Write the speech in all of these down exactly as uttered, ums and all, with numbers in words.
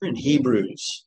We're in Hebrews.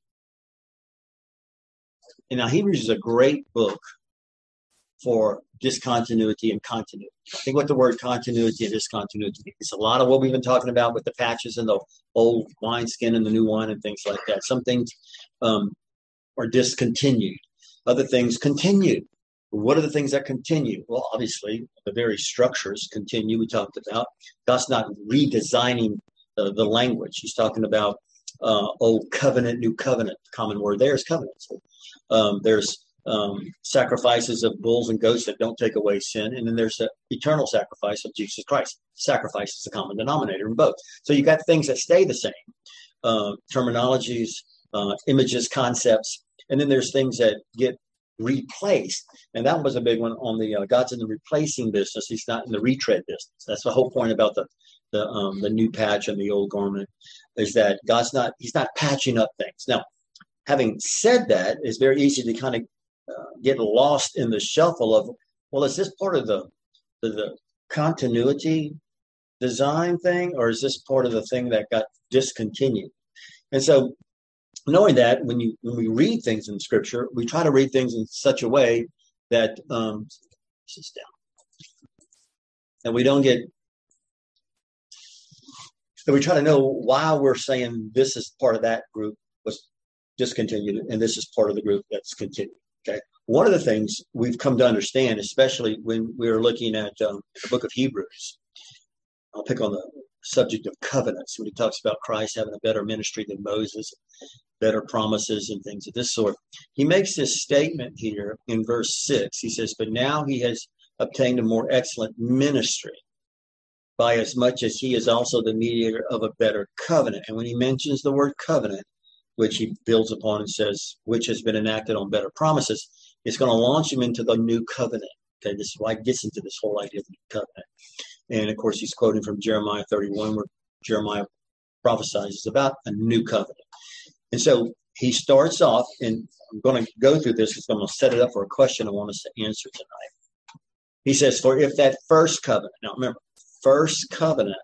And now Hebrews is a great book for discontinuity and continuity. I think what the word continuity and discontinuity means. It's a lot of what we've been talking about with the patches and the old wineskin and the new wine and things like that. Some things um, are discontinued. Other things continue. What are the things that continue? Well, obviously, the very structures continue. We talked about God's not redesigning the, the language. He's talking about uh, old covenant, new covenant. The common word there is covenant. So, um, there's um, sacrifices of bulls and goats that don't take away sin. And then there's the eternal sacrifice of Jesus Christ. Sacrifice is the common denominator in both. So you got things that stay the same. Uh, terminologies, uh, images, concepts. And then there's things that get replaced. And that was a big one on the, uh, God's in the replacing business. He's not in the retread business. That's the whole point about the, the, um, the new patch and the old garment, is that God's not, he's not patching up things. Now, having said that, it's very easy to kind of uh, get lost in the shuffle of, well, is this part of the, the, the continuity design thing, or is this part of the thing that got discontinued? And so knowing that when you when we read things in Scripture, we try to read things in such a way that um, this is down, and we don't get. And we try to know why we're saying this is part of that group was discontinued, and this is part of the group that's continued. Okay, one of the things we've come to understand, especially when we're looking at um, the book of Hebrews, I'll pick on the subject of covenants when he talks about Christ having a better ministry than Moses, better promises and things of this sort. He makes this statement here in verse six. He says, but now he has obtained a more excellent ministry, by as much as he is also the mediator of a better covenant. And when he mentions the word covenant, which he builds upon and says, which has been enacted on better promises, it's going to launch him into the new covenant. Okay, this is why he gets into this whole idea of the new covenant. And of course, he's quoting from Jeremiah thirty-one, where Jeremiah prophesies about a new covenant. And so he starts off, and I'm going to go through this because I'm going to set it up for a question I want us to answer tonight. He says, for if that first covenant, now remember, first covenant,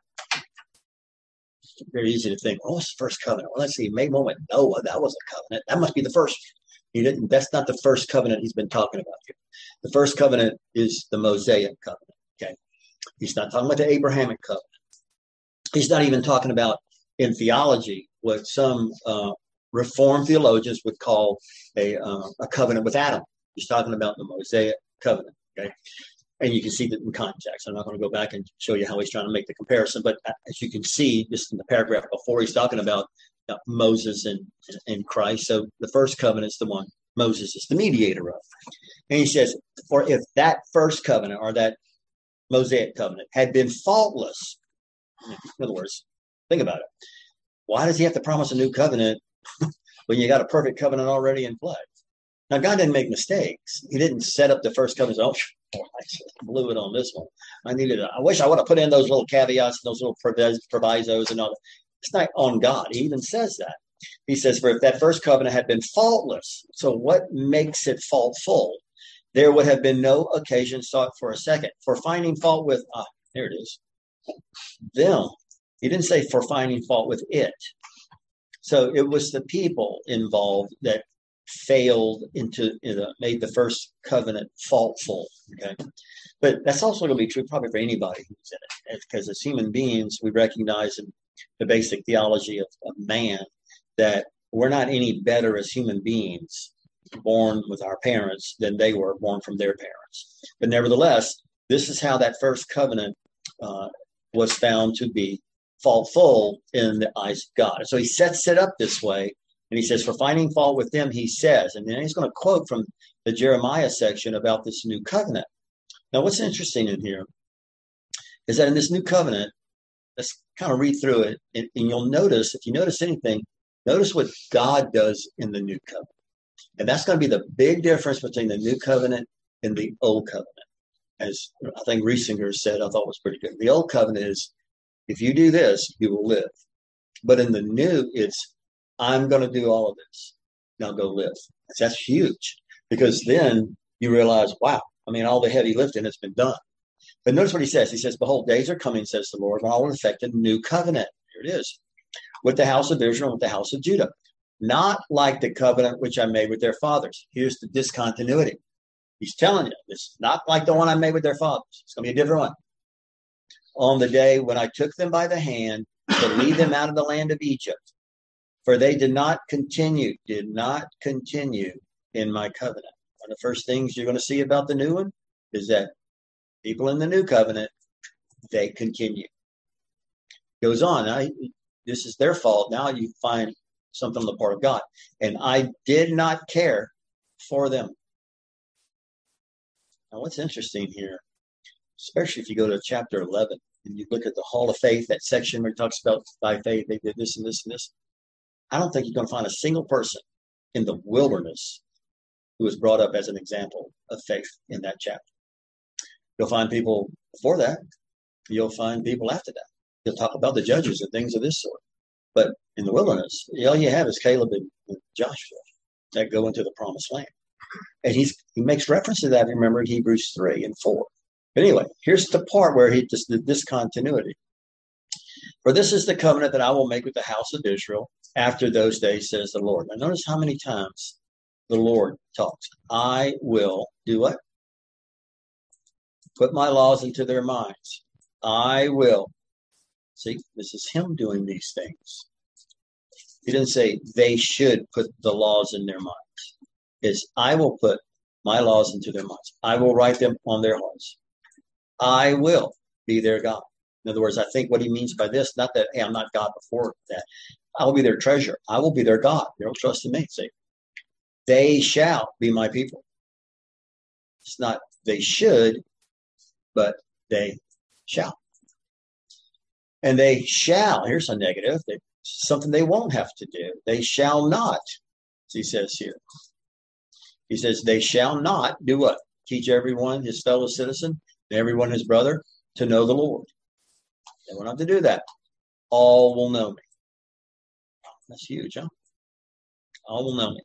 very easy to think, oh, it's the first covenant. Well, let's see, he made one with Noah. That was a covenant. That must be the first. He didn't. That's not the first covenant he's been talking about here. The first covenant is the Mosaic covenant. Okay. He's not talking about the Abrahamic covenant. He's not even talking about, in theology, what some uh, Reformed theologians would call a uh, a covenant with Adam. He's talking about the Mosaic covenant. Okay. And you can see that in context. I'm not going to go back and show you how he's trying to make the comparison, but as you can see, just in the paragraph before, he's talking about uh, Moses and, and Christ. So the first covenant is the one Moses is the mediator of. And he says, for if that first covenant or that Mosaic covenant had been faultless, in other words, think about it. Why does he have to promise a new covenant when you got a perfect covenant already in place? Now, God didn't make mistakes. He didn't set up the first covenant. Oh, I just blew it on this one. I needed. A, I wish I would have put in those little caveats, those little provisos, and all that. It's not on God. He even says that. He says, "For if that first covenant had been faultless, so what makes it faultful? There would have been no occasion sought for a second for finding fault with." Ah, there it is. Them. He didn't say for finding fault with it. So it was the people involved that failed into, you know, made the first covenant faultful. Okay, but that's also going to be true probably for anybody who's in it, because as human beings, we recognize in the basic theology of, of man that we're not any better as human beings born with our parents than they were born from their parents. But nevertheless, this is how that first covenant uh, was found to be faultful in the eyes of God. So he sets it up this way. And he says, for finding fault with them, he says, and then he's going to quote from the Jeremiah section about this new covenant. Now, what's interesting in here is that in this new covenant, let's kind of read through it. And, and you'll notice, if you notice anything, notice what God does in the new covenant. And that's going to be the big difference between the new covenant and the old covenant. As I think Riesinger said, I thought was pretty good. The old covenant is, if you do this, you will live. But in the new, it's, I'm going to do all of this. Now go live. That's huge, because then you realize, wow, I mean, all the heavy lifting has been done. But notice what he says. He says, behold, days are coming, says the Lord, when I will effect a new covenant. Here it is. With the house of Israel and with the house of Judah, not like the covenant which I made with their fathers. Here's the discontinuity. He's telling you, it's not like the one I made with their fathers. It's going to be a different one. On the day when I took them by the hand to lead them out of the land of Egypt, for they did not continue, did not continue in my covenant. One of the first things you're going to see about the new one is that people in the new covenant, they continue. Goes on. I, this is their fault. Now you find something on the part of God. And I did not care for them. Now, what's interesting here, especially if you go to chapter eleven and you look at the Hall of Faith, that section where it talks about by faith, they did this and this and this. I don't think you're going to find a single person in the wilderness who was brought up as an example of faith in that chapter. You'll find people before that. You'll find people after that. You'll talk about the judges and things of this sort. But in the wilderness, all you have is Caleb and, and Joshua that go into the promised land. And he's he makes reference to that, remember, in Hebrews three and four. But anyway, here's the part where he just the discontinuity. For this is the covenant that I will make with the house of Israel after those days, says the Lord. Now notice how many times the Lord talks. I will do what? Put my laws into their minds. I will. See, this is him doing these things. He didn't say they should put the laws in their minds. It's I will put my laws into their minds. I will write them on their hearts. I will be their God. In other words, I think what he means by this, not that, hey, I'm not God before that. I will be their treasure. I will be their God. They don't trust in me. See, they shall be my people. It's not they should, but they shall. And they shall, here's a negative, they, something they won't have to do. They shall not, as he says here. He says, they shall not do what? Teach everyone, his fellow citizen, and everyone his brother, to know the Lord. They won't have to do that. All will know me. That's huge, huh? All will know me.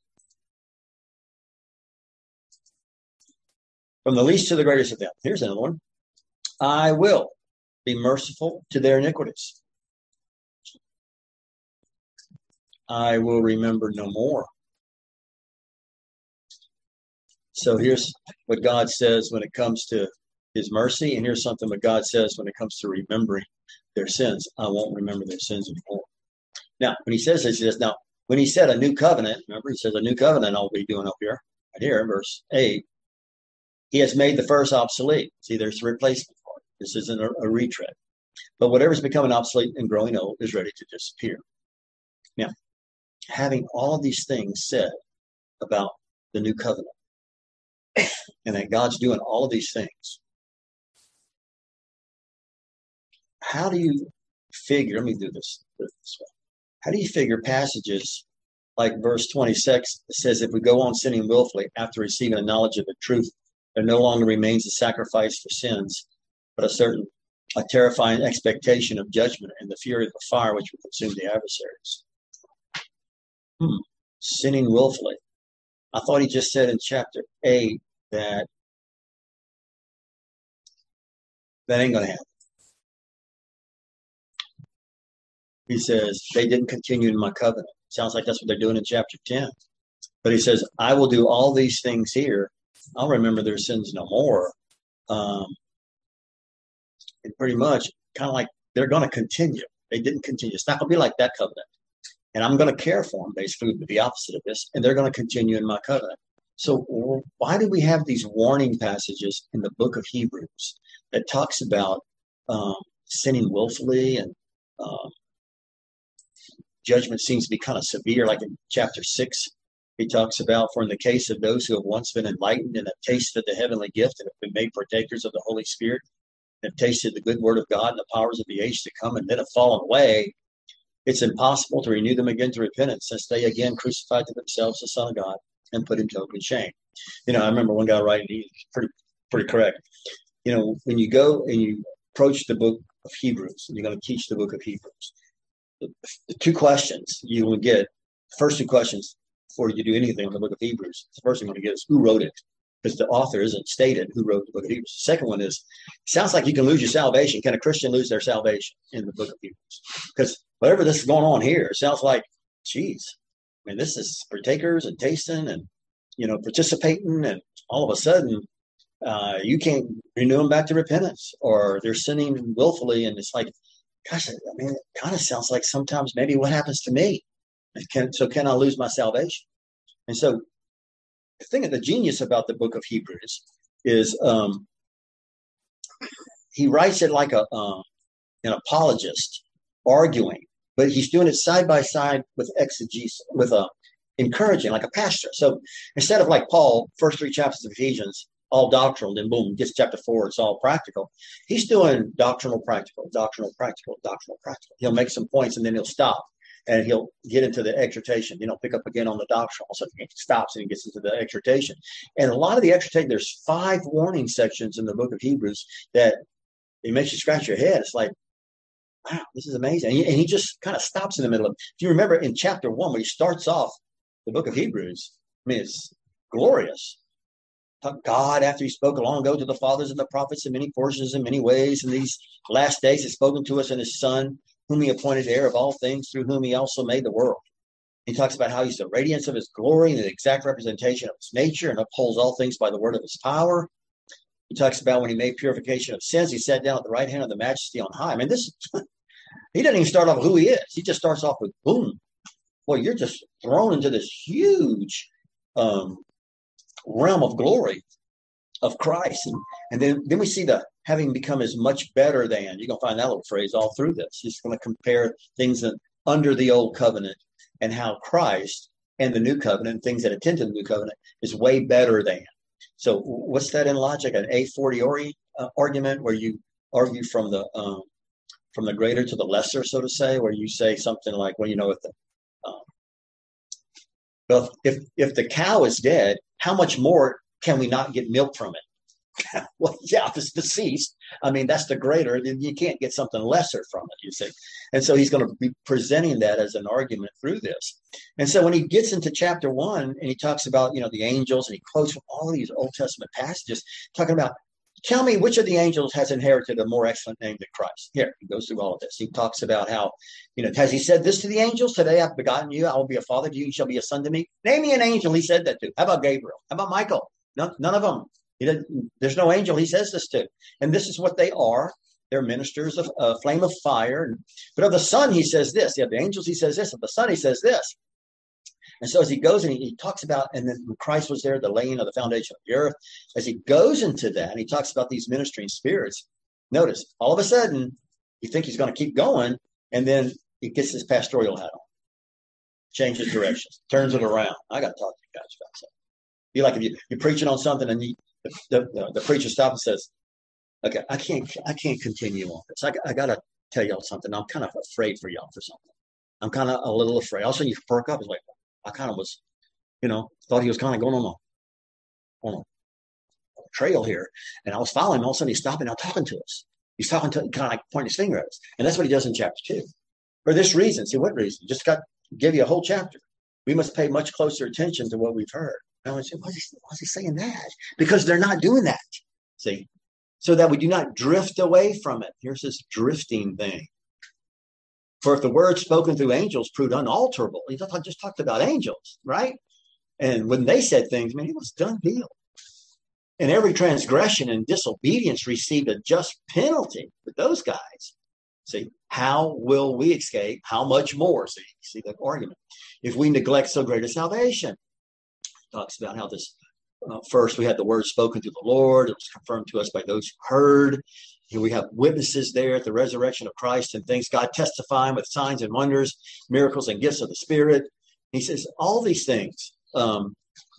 From the least to the greatest of them. Here's another one. I will be merciful to their iniquities. I will remember no more. So here's what God says when it comes to his mercy, and here's something what God says when it comes to remembering their sins. I won't remember their sins anymore. Now, when he says this, he says, now, when he said a new covenant, remember, he says a new covenant I'll be doing up here, right here, verse eight, he has made the first obsolete. See, there's the replacement part. This isn't a, a retread. But whatever's becoming obsolete and growing old is ready to disappear. Now, having all of these things said about the new covenant, and that God's doing all of these things, how do you figure, let me do this, do this way. How do you figure passages like verse twenty-six that says, if we go on sinning willfully after receiving a knowledge of the truth, there no longer remains a sacrifice for sins, but a certain, a terrifying expectation of judgment and the fury of the fire which will consume the adversaries. Hmm. Sinning willfully. I thought he just said in chapter eight that that ain't going to happen. He says, they didn't continue in my covenant. Sounds like that's what they're doing in chapter ten. But he says, I will do all these things here. I'll remember their sins no more. Um, and pretty much kind of like they're going to continue. They didn't continue. It's not going to be like that covenant. And I'm going to care for them, basically, with the opposite of this. And they're going to continue in my covenant. So why do we have these warning passages in the book of Hebrews that talks about um, sinning willfully and um, judgment seems to be kind of severe, like in chapter six, he talks about, for in the case of those who have once been enlightened and have tasted the heavenly gift and have been made partakers of the Holy Spirit, and have tasted the good word of God and the powers of the age to come, and then have fallen away, it's impossible to renew them again to repentance, since they again crucified to themselves the Son of God and put him to open shame. You know, I remember one guy writing, he's pretty, pretty correct. You know, when you go and you approach the book of Hebrews, and you're going to teach the book of Hebrews, the, the two questions you will get, the first two questions before you do anything in the book of Hebrews, the first thing you want to get is who wrote it, because the author isn't stated who wrote the book of Hebrews. The second one is, sounds like you can lose your salvation. Can a Christian lose their salvation in the book of Hebrews? Because whatever this is going on here, it sounds like, geez, mean, this is partakers and tasting and, you know, participating. And all of a sudden, uh, you can't renew them back to repentance, or they're sinning willfully. And it's like, gosh, I mean, it kind of sounds like sometimes maybe what happens to me. Can, so can I lose my salvation? And so the thing of the genius about the book of Hebrews is um, he writes it like a uh, an apologist arguing, but he's doing it side by side with exegesis, with a encouraging, like a pastor. So instead of like Paul, first three chapters of Ephesians, all doctrinal, then boom, gets chapter four, it's all practical. He's doing doctrinal, practical, doctrinal, practical, doctrinal, practical. He'll make some points and then he'll stop and he'll get into the exhortation. You know, pick up again on the doctrinal. So he stops and he gets into the exhortation. And a lot of the exhortation, there's five warning sections in the book of Hebrews that it makes you scratch your head. It's like, wow, this is amazing. And he, and he just kind of stops in the middle of it. If you remember in chapter one, where he starts off the book of Hebrews, I mean, it's glorious. God, after he spoke long ago to the fathers and the prophets in many portions in many ways, in these last days has spoken to us in his Son, whom he appointed heir of all things, through whom he also made the world. He talks about how he's the radiance of his glory and the exact representation of his nature, and upholds all things by the word of his power. He talks about when he made purification of sins, he sat down at the right hand of the majesty on high. I mean, this, he doesn't even start off with who he is. He just starts off with boom. Well, you're just thrown into this huge um, realm of glory of Christ. And, and then, then we see the having become as much better than. You're going to find that little phrase all through this. He's going to compare things that under the old covenant and how Christ and the new covenant, things that attend to the new covenant, is way better than. So what's that in logic? An a fortiori uh, argument where you argue from the um, from the greater to the lesser, so to say, where you say something like, well, you know, if the um, well, if if the cow is dead, how much more can we not get milk from it? Well, yeah, if it's deceased, I mean, that's the greater. You can't get something lesser from it, you see. And so he's going to be presenting that as an argument through this. And so when he gets into chapter one and he talks about, you know, the angels, and he quotes from all of these Old Testament passages talking about, tell me which of the angels has inherited a more excellent name than Christ. Here, he goes through all of this. He talks about how, you know, has he said this to the angels? Today I've begotten you. I will be a father to you. You shall be a son to me. Name me an angel he said that to. How about Gabriel? How about Michael? None, none of them. He doesn't, there's no angel he says this to. And this is what they are. They're ministers of a uh, flame of fire. But of the Son, he says this. Yeah, the angels, he says this. Of the Son, he says this. And so as he goes and he, he talks about, and then when Christ was there, the laying of the foundation of the earth, as he goes into that, and he talks about these ministering spirits, notice, all of a sudden, you think he's going to keep going, and then he gets his pastoral hat on, changes directions, turns it around. I got to talk to you guys about something. Be like if you, you're preaching on something, and you, the, the, the preacher stops and says, okay, I can't I can't continue on this. I, I got to tell y'all something. I'm kind of afraid for y'all for something. I'm kind of a little afraid. All of a sudden you perk up. It's like, I kind of was, you know, thought he was kind of going on a, on a trail here. And I was following him. All of a sudden he's stopping out talking to us. He's talking to, kind of like pointing his finger at us. And that's what he does in chapter two. For this reason. See, what reason? Just got to give you a whole chapter. We must pay much closer attention to what we've heard. And I would say, why is, he, why is he saying that? Because they're not doing that. See? So that we do not drift away from it. Here's this drifting thing. For if the word spoken through angels proved unalterable, he just talked about angels, right? And when they said things, man, it was done deal. And every transgression and disobedience received a just penalty with those guys. See, how will we escape? How much more? See, see that argument. If we neglect so great a salvation. Talks about how this uh, first we had the word spoken through the Lord. It was confirmed to us by those who heard. Here we have witnesses there at the resurrection of Christ and things, God testifying with signs and wonders, miracles and gifts of the Spirit. He says all these things. Um,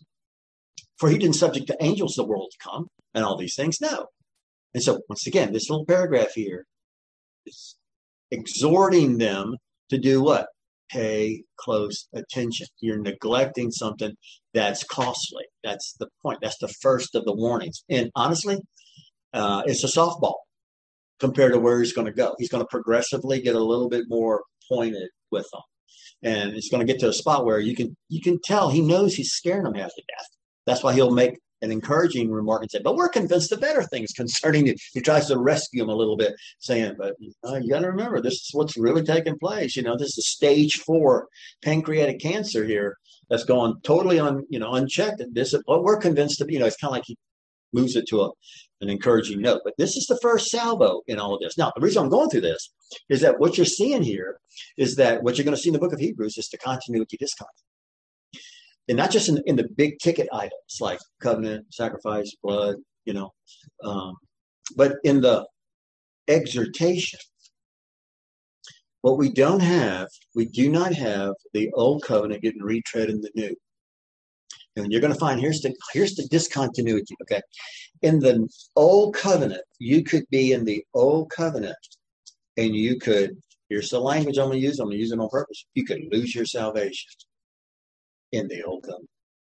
for he didn't subject the angels of the world to come and all these things. No. And so once again, this little paragraph here is exhorting them to do what? Pay close attention. You're neglecting something that's costly. That's the point. That's the first of the warnings. And honestly, uh, it's a softball compared to where he's going to go. He's going to progressively get a little bit more pointed with them. And it's going to get to a spot where you can you can tell he knows he's scaring them half to death. That's why he'll make an encouraging remark and say, but we're convinced of better things concerning you. He tries to rescue him a little bit, saying, but uh, you got to remember, this is what's really taking place. You know, this is stage four pancreatic cancer here that's going totally un, you know, unchecked. And this, well, we're convinced of, you know, it's kind of like he moves it to a, an encouraging note. But this is the first salvo in all of this. Now, the reason I'm going through this is that what you're seeing here is that what you're going to see in the book of Hebrews is the continuity, discontinuity. And not just in, in the big ticket items like covenant, sacrifice, blood, you know, um, but in the exhortation. What we don't have, we do not have the old covenant getting retread in the new. And you're going to find here's the here's the discontinuity. Okay, in the old covenant, you could be in the old covenant, and you could. Here's the language I'm going to use. I'm going to use it on purpose. You could lose your salvation in the old covenant.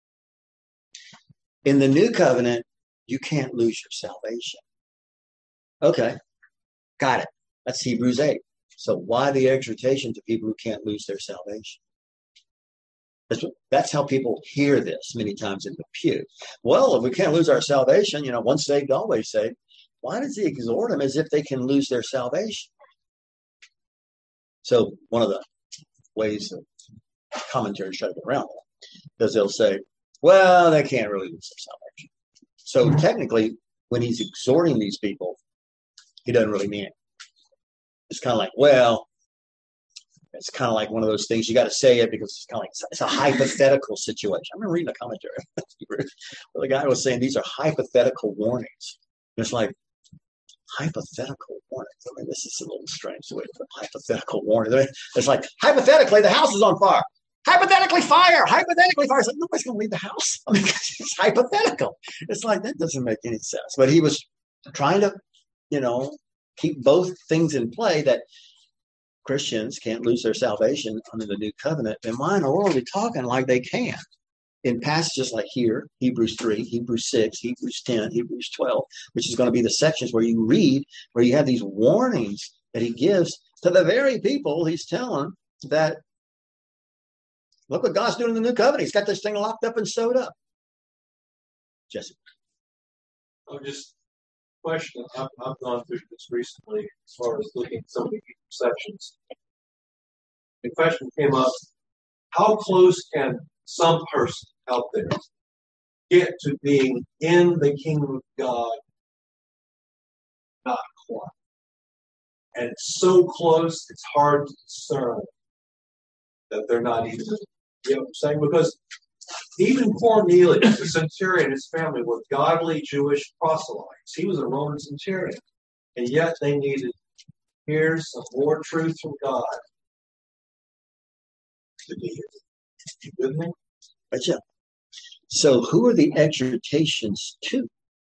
In the new covenant, you can't lose your salvation. Okay, got it. That's Hebrews eight. So why the exhortation to people who can't lose their salvation? That's, that's how people hear this many times in the pew. Well, if we can't lose our salvation, you know, once saved, always saved. Why does he exhort them as if they can lose their salvation? So one of the ways that commentaries try to get around that is they'll say, well, they can't really lose their salvation. So technically, when he's exhorting these people, he doesn't really mean it. It's kind of like, well, it's kind of like one of those things. You got to say it because it's kind of like it's a hypothetical situation. I remember reading a commentary where the guy was saying these are hypothetical warnings. And it's like hypothetical warnings. I mean, this is a little strange the way to put hypothetical warning. It's like hypothetically, the house is on fire. Hypothetically, fire. Hypothetically, fire. It's like nobody's going to leave the house. I mean, it's hypothetical. It's like that doesn't make any sense. But he was trying to, you know, keep both things in play that Christians can't lose their salvation under the new covenant. And why in the world are we talking like they can? In passages like here, Hebrews three, Hebrews six, Hebrews ten, Hebrews twelve, which is going to be the sections where you read, where you have these warnings that he gives to the very people he's telling that, look what God's doing in the new covenant. He's got this thing locked up and sewed up. Jesse. I'm just question. I've, I've gone through this recently as far as looking at some of the sections. The question came up, how close can some person out there get to being in the kingdom of God? Not quite. And it's so close, it's hard to discern that they're not even, you know what I'm saying? Because even Cornelius, the centurion, and his family were godly Jewish proselytes. He was a Roman centurion. And yet they needed to hear some more truth from God to be here. You with me? Gotcha. So who are the exhortations to?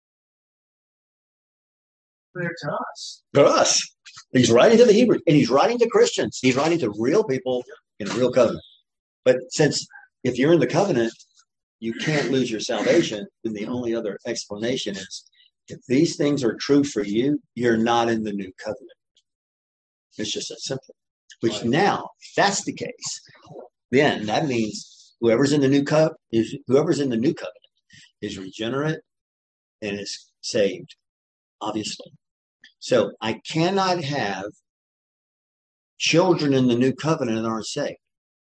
They're to us. To us. He's writing to the Hebrews, and he's writing to Christians. He's writing to real people in a real covenant. But since if you're in the covenant, you can't lose your salvation, then the only other explanation is if these things are true for you, you're not in the new covenant. It's just that simple. Which right. Now, if that's the case, then that means whoever's in the new covenant is whoever's in the new covenant is regenerate and is saved, obviously. So I cannot have children in the new covenant that aren't saved.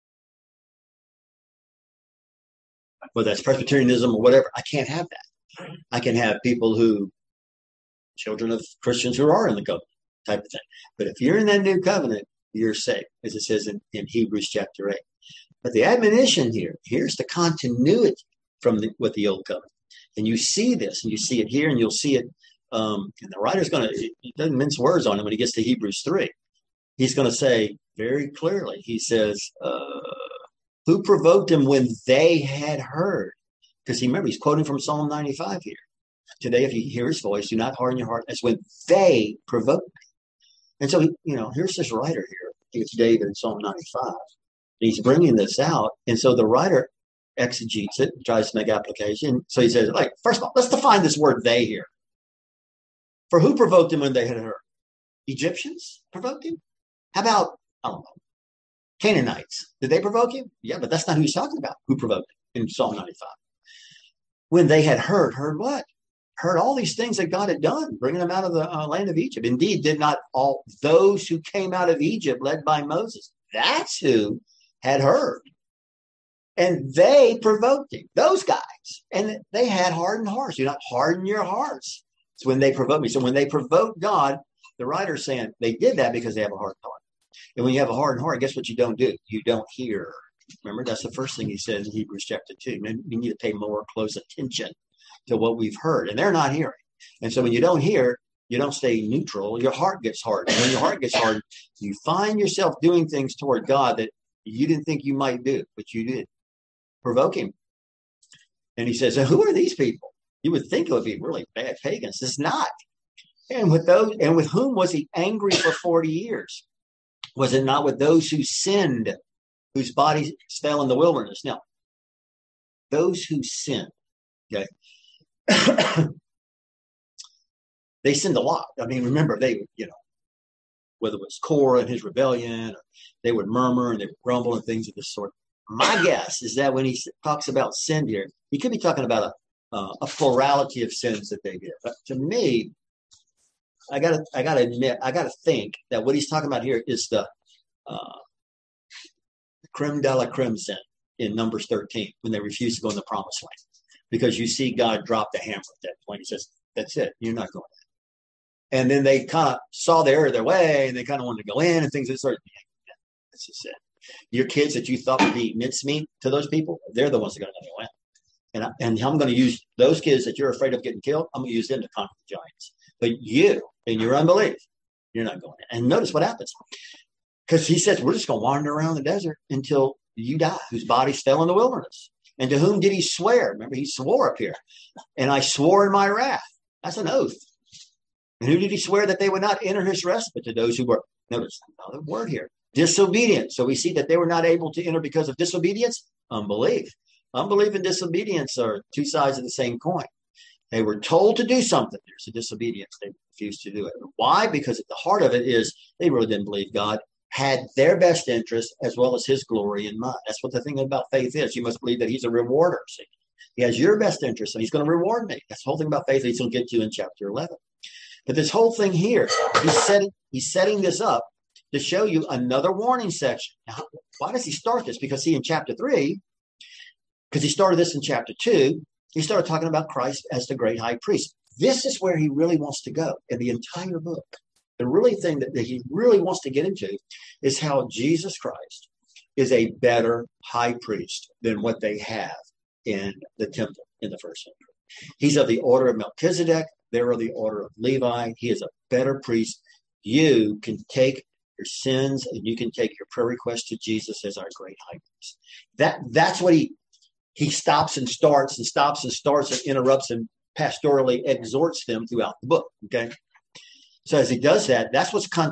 Whether that's Presbyterianism or whatever, I can't have that. I can have people who, children of Christians who are in the covenant type of thing. But if you're in that new covenant, you're saved, as it says in, in Hebrews chapter eight. But the admonition here, here's the continuity from the, with the old covenant. And you see this, and you see it here, and you'll see it. Um, and the writer's going to, he doesn't mince words on it when he gets to Hebrews three. He's going to say very clearly, he says, uh, who provoked him when they had heard? Because he remember, he's quoting from Psalm ninety-five here. Today, if you hear his voice, do not harden your heart as when they provoked me. And so, you know, here's this writer here. I think it's David in Psalm ninety-five. He's bringing this out. And so the writer exegetes it, tries to make application. So he says, like, first of all, let's define this word they here. For who provoked him when they had heard? Egyptians provoked him? How about, I don't know, Canaanites? Did they provoke him? Yeah, but that's not who he's talking about. Who provoked him in Psalm ninety-five? when they had heard, heard what? Heard all these things that God had done, bringing them out of the uh, land of Egypt. Indeed, did not all those who came out of Egypt led by Moses. That's who had heard. And they provoked him, those guys. And they had hardened hearts. Do not harden your hearts. It's when they provoked me. So when they provoked God, the writer's saying they did that because they have a hardened heart. And when you have a hardened heart, guess what you don't do? You don't hear. Remember, that's the first thing he says in Hebrews chapter two. We need to pay more close attention to what we've heard. And they're not hearing. And so when you don't hear, you don't stay neutral. Your heart gets hardened. And when your heart gets hardened, you find yourself doing things toward God that you didn't think you might do, but you did. Provoke him. And he says, who are these people? You would think it would be really bad pagans. It's not. And with those, and with whom was he angry for forty years? Was it not with those who sinned, whose bodies fell in the wilderness? Now, those who sinned, okay, they sinned a lot. I mean, remember, they, you know, whether it was Korah and his rebellion, or they would murmur and they would grumble and things of this sort. My guess is that when he talks about sin here, he could be talking about a, uh, a plurality of sins that they did. But to me, I gotta, I gotta admit, I gotta think that what he's talking about here is the uh, creme de la creme sin in Numbers thirteen when they refuse to go in the promised land, because you see God drop the hammer at that point. He says, "That's it. You're not going in." And then they kind of saw the error of their way, and they kind of wanted to go in, and things that started. Yeah, that's just it. Your kids that you thought would be mincemeat to those people, they're the ones that are going to go in. And, I, and I'm going to use those kids that you're afraid of getting killed. I'm going to use them to conquer the giants. But you, in your unbelief, you're not going in. And notice what happens. Because he says, we're just going to wander around the desert until you die, whose bodies fell in the wilderness. And to whom did he swear? Remember, he swore up here. And I swore in my wrath. That's an oath. And who did he swear that they would not enter his rest? But to those who were, notice another word here, disobedient. So we see that they were not able to enter because of disobedience, unbelief. Unbelief and disobedience are two sides of the same coin. They were told to do something. There's a disobedience. They refused to do it. Why? Because at the heart of it is they really didn't believe God had their best interest as well as his glory in mind. That's what the thing about faith is. You must believe that he's a rewarder. See? He has your best interest and he's going to reward me. That's the whole thing about faith that he's going to get to in chapter eleven. But this whole thing here, he's setting, he's setting this up to show you another warning section. Now, why does he start this? Because see, in chapter three, because he started this in chapter two, he started talking about Christ as the great high priest. This is where he really wants to go in the entire book. The really thing that, that he really wants to get into is how Jesus Christ is a better high priest than what they have in the temple in the first century. He's of the order of Melchizedek. They're of the order of Levi. He is a better priest. You can take your sins and you can take your prayer request to Jesus as our great high priest. That, that's what he He stops and starts and stops and starts and interrupts and pastorally exhorts them throughout the book. Okay. So as he does that, that's what's con-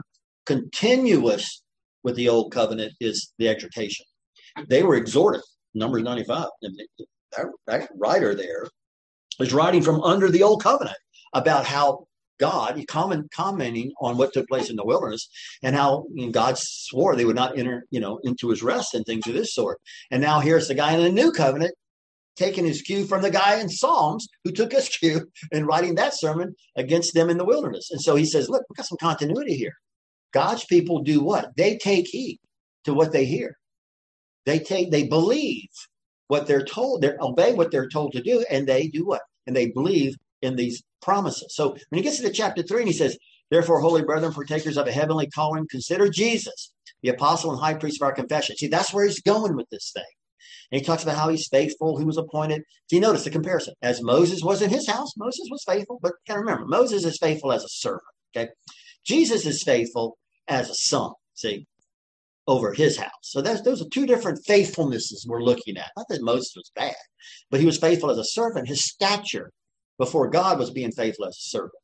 continuous with the old covenant is the exhortation. They were exhorted. Numbers ninety-five. That, that writer there is writing from under the old covenant about how God, comment, commenting on what took place in the wilderness and how you know, God swore they would not enter, you know, into his rest and things of this sort. And now here's the guy in the new covenant taking his cue from the guy in Psalms who took his cue and writing that sermon against them in the wilderness. And so he says, look, we've got some continuity here. God's people do what? They take heed to what they hear. They take, they believe what they're told, they obey what they're told to do, and they do what? And they believe in these promises. So when he gets to chapter three and he says, therefore, holy brethren, partakers of a heavenly calling, consider Jesus, the apostle and high priest of our confession. See, that's where he's going with this thing. And he talks about how he's faithful, who was appointed. See, notice the comparison. As Moses was in his house, Moses was faithful, but you gotta remember, Moses is faithful as a servant. Okay. Jesus is faithful as a son, see, over his house. So that's, those are two different faithfulnesses we're looking at. Not that Moses was bad, but he was faithful as a servant. His stature before God was being faithful as a servant.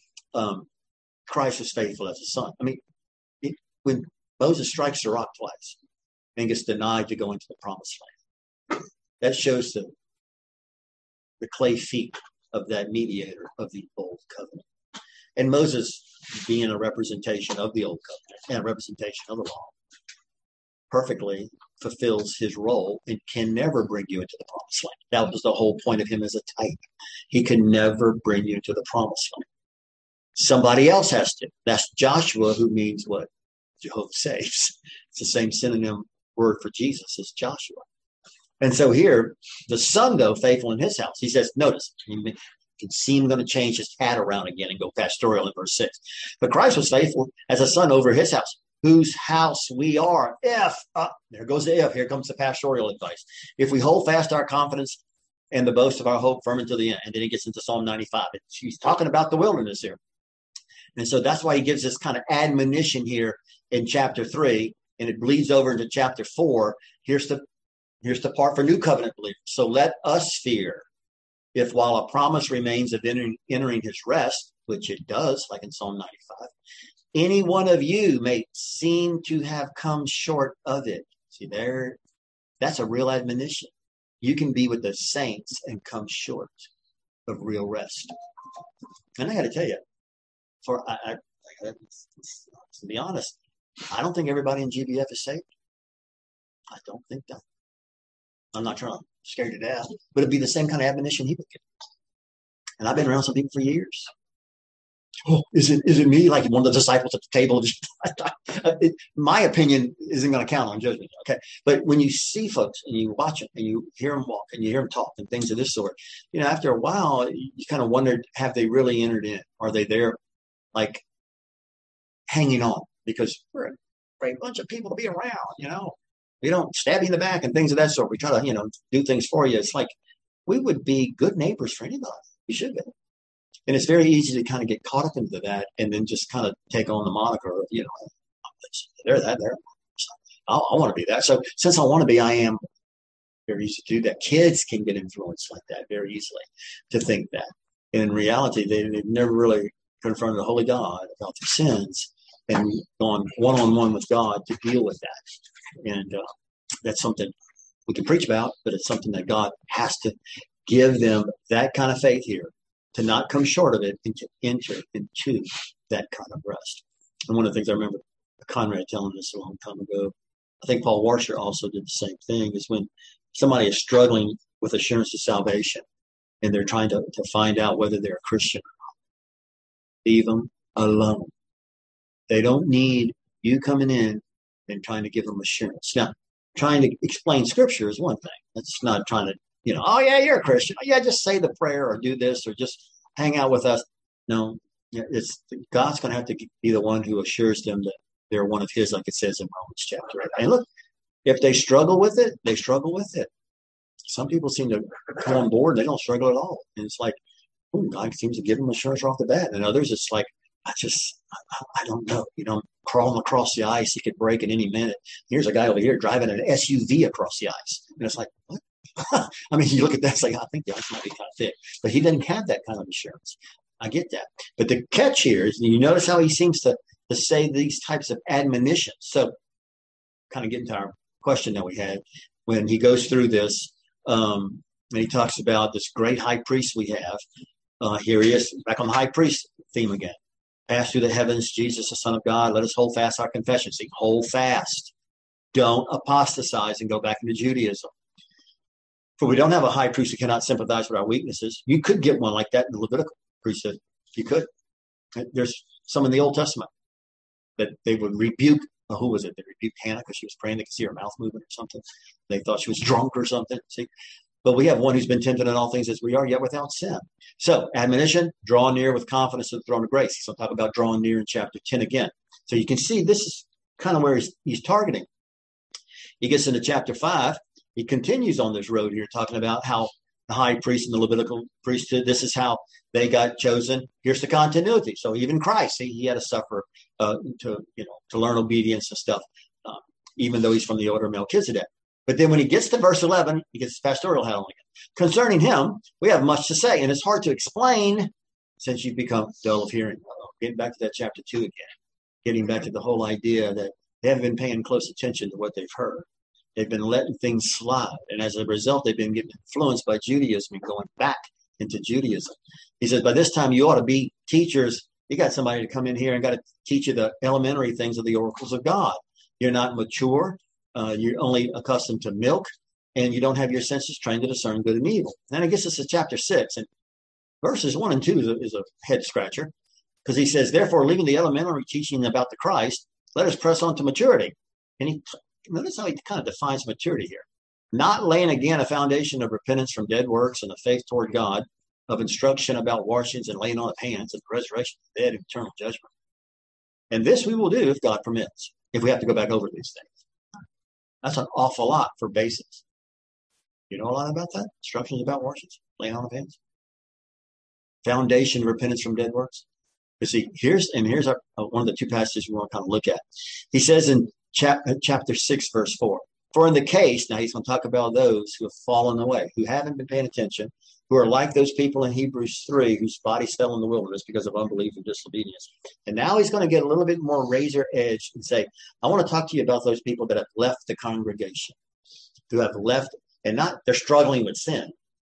Um, Christ was faithful as a son. I mean, it, when Moses strikes the rock twice and gets denied to go into the promised land, that shows the, the clay feet of that mediator of the old covenant. And Moses being a representation of the old covenant and a representation of the law, perfectly fulfills his role and can never bring you into the promised land. That was the whole point of him as a type. He can never bring you into the promised land. Somebody else has to. That's Joshua, who means what? Jehovah saves. It's the same synonym word for Jesus as Joshua. And so here, the son, though, faithful in his house, he says, notice, you can see him going to change his hat around again and go pastoral in verse six. But Christ was faithful as a son over his house, whose house we are. If, uh, there goes the if, here comes the pastoral advice. If we hold fast our confidence and the boast of our hope firm until the end. And then he gets into Psalm ninety-five. He's talking about the wilderness here. And so that's why he gives this kind of admonition here in chapter three, and it bleeds over into chapter four. Here's the, here's the part for new covenant believers. So let us fear, if while a promise remains of entering, entering his rest, which it does, like in Psalm ninety-five, any one of you may seem to have come short of it. See there, that's a real admonition. You can be with the saints and come short of real rest. And I got to tell you, for I, I, I, to be honest, I don't think everybody in G B F is saved. I don't think that. I'm not trying to scare you to death, but it'd be the same kind of admonition he would get. And I've been around some people for years. Oh, is it is it me? Like one of the disciples at the table. Just, it, my opinion isn't going to count on judgment. Okay, but when you see folks and you watch them and you hear them walk and you hear them talk and things of this sort, you know, after a while, you kind of wondered, have they really entered in? Are they there, like hanging on? Because we're a great bunch of people to be around. You know, we don't stab you in the back and things of that sort. We try to, you know, do things for you. It's like we would be good neighbors for anybody. We should be. And it's very easy to kind of get caught up into that and then just kind of take on the moniker of, you know, they're that, they're I, I want to be that. So since I want to be, I am. Very easy to do that. Kids can get influenced like that very easily to think that. And in reality, they, they've never really confronted the Holy God about their sins and gone one-on-one with God to deal with that. And uh, that's something we can preach about, but it's something that God has to give them that kind of faith here, to not come short of it and to enter into that kind of rest. And one of the things I remember Conrad telling us a long time ago, I think Paul Washer also did the same thing, is when somebody is struggling with assurance of salvation and they're trying to, to find out whether they're a Christian or not. Leave them alone. They don't need you coming in and trying to give them assurance. Now, trying to explain Scripture is one thing. That's not trying to, you know, oh, yeah, you're a Christian. Oh, yeah, just say the prayer or do this or just hang out with us. No, it's God's going to have to be the one who assures them that they're one of his, like it says in Romans chapter eight. And look, if they struggle with it, they struggle with it. Some people seem to come on board and they don't struggle at all. And it's like, oh, God seems to give them assurance off the bat. And others, it's like, I just, I, I don't know. You know, crawling across the ice, he could break at any minute. Here's a guy over here driving an S U V across the ice. And it's like, what? I mean, you look at that, it's like, I think the ice might be kind of thick. But he doesn't have that kind of assurance. I get that. But the catch here is, you notice how he seems to, to say these types of admonitions. So kind of getting to our question that we had when he goes through this, um, and he talks about this great high priest we have. Uh, here he is, back on the high priest theme again. Pass through the heavens, Jesus, the Son of God. Let us hold fast our confession. See, hold fast. Don't apostatize and go back into Judaism. For we don't have a high priest who cannot sympathize with our weaknesses. You could get one like that in the Levitical priesthood. You could. There's some in the Old Testament that they would rebuke. Oh, who was it? They rebuked Hannah because she was praying. They could see her mouth moving or something. They thought she was drunk or something. See, but we have one who's been tempted in all things as we are, yet without sin. So, admonition, draw near with confidence to the throne of grace. So, talk about drawing near in chapter ten again. So, you can see this is kind of where he's, he's targeting. He gets into chapter five. He continues on this road here, talking about how the high priest and the Levitical priesthood, this is how they got chosen. Here's the continuity. So even Christ, he, he had to suffer uh, to, you know, to learn obedience and stuff, um, even though he's from the order of Melchizedek. But then when he gets to verse eleven, he gets his pastoral hat on again. Concerning him, we have much to say, and it's hard to explain since you've become dull of hearing. Uh-oh. Getting back to that chapter two again, getting back to the whole idea that they haven't been paying close attention to what they've heard. They've been letting things slide. And as a result, they've been getting influenced by Judaism and going back into Judaism. He says, by this time, you ought to be teachers. You got somebody to come in here and got to teach you the elementary things of the oracles of God. You're not mature. Uh, you're only accustomed to milk, and you don't have your senses trained to discern good and evil. Then I guess this is chapter six, and verses one and two is a, is a head scratcher, because he says, therefore, leaving the elementary teaching about the Christ, let us press on to maturity. And he notice how he kind of defines maturity here. Not laying again a foundation of repentance from dead works and the faith toward God, of instruction about washings and laying on of hands and the resurrection of the dead and eternal judgment. And this we will do if God permits, if we have to go back over these things. That's an awful lot for basics. You know a lot about that? Instructions about washings, laying on of hands. Foundation of repentance from dead works. You see, here's, and here's our, uh, one of the two passages we want to kind of look at. He says in chap, chapter six, verse four, for in the case, now he's going to talk about those who have fallen away, who haven't been paying attention, who are like those people in Hebrews three, whose bodies fell in the wilderness because of unbelief and disobedience. And now he's going to get a little bit more razor edge and say, I want to talk to you about those people that have left the congregation, who have left, and not, they're struggling with sin.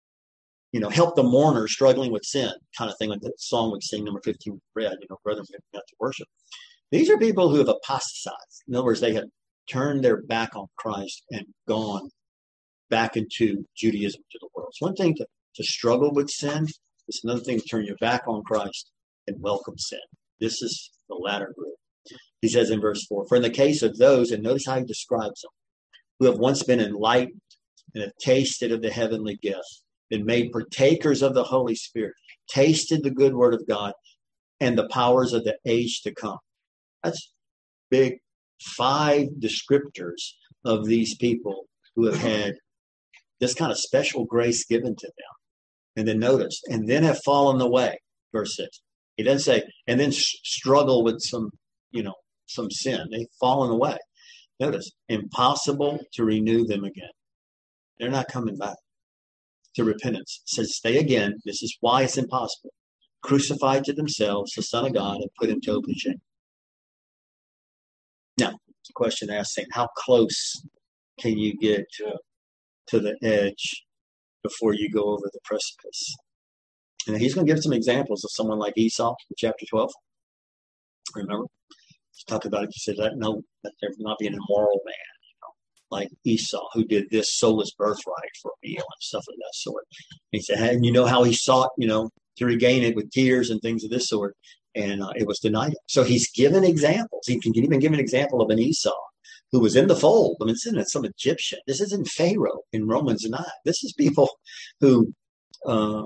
You know, help the mourner struggling with sin, kind of thing, like the song we sing, number fifteen, read, you know, brethren, we have got to worship. These are people who have apostatized. In other words, they have turned their back on Christ and gone back into Judaism, to the world. It's one thing to, to struggle with sin. It's another thing to turn your back on Christ and welcome sin. This is the latter group. He says in verse four, for in the case of those, and notice how he describes them, who have once been enlightened and have tasted of the heavenly gift, been made partakers of the Holy Spirit, tasted the good word of God and the powers of the age to come. That's big. Five descriptors of these people who have had this kind of special grace given to them. And then notice, and then have fallen away, verse six. He doesn't say, and then struggle with some, you know, some sin. They've fallen away. Notice, impossible to renew them again. They're not coming back to repentance. It says, stay again. This is why it's impossible. Crucified to themselves the Son of God and put him to open shame. Now, the question asked, saying, how close can you get to, to the edge before you go over the precipice? And he's going to give some examples of someone like Esau in chapter twelve. Remember? He talked about it. He said, that no, that there will not be an immoral man, you know, like Esau, who did this, sold his birthright for a meal and stuff of that sort. And he said, and you know how he sought, you know, to regain it with tears and things of this sort. And uh, it was denied him. So he's given examples. He can even give an example of an Esau who was in the fold. I mean, this isn't some Egyptian. This isn't Pharaoh in Romans nine. This is people who uh,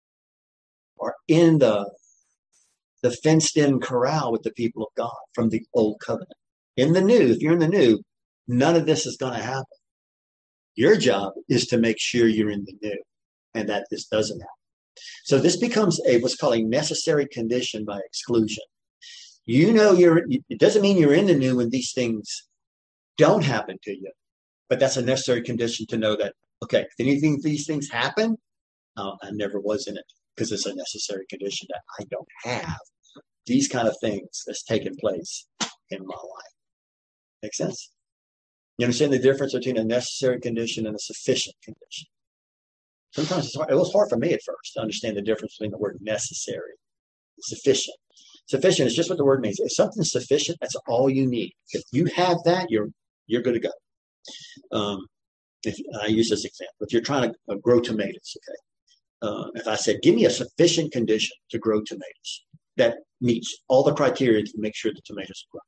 are in the, the fenced-in corral with the people of God from the old covenant. In the new, if you're in the new, none of this is going to happen. Your job is to make sure you're in the new and that this doesn't happen. So this becomes a what's called a necessary condition by exclusion. You know, you're. It doesn't mean you're in the new when these things don't happen to you, but that's a necessary condition to know that, okay, if anything, these things happen, uh, I never was in it, because it's a necessary condition that I don't have these kind of things that's taken place in my life. Make sense? You understand the difference between a necessary condition and a sufficient condition? Sometimes it's hard. It was hard for me at first to understand the difference between the word necessary and sufficient. Sufficient is just what the word means. If something's sufficient, that's all you need. If you have that, you're you're good to go. Um, if I use this example, if you're trying to uh, grow tomatoes, okay. Uh, if I said, give me a sufficient condition to grow tomatoes that meets all the criteria to make sure the tomatoes grow.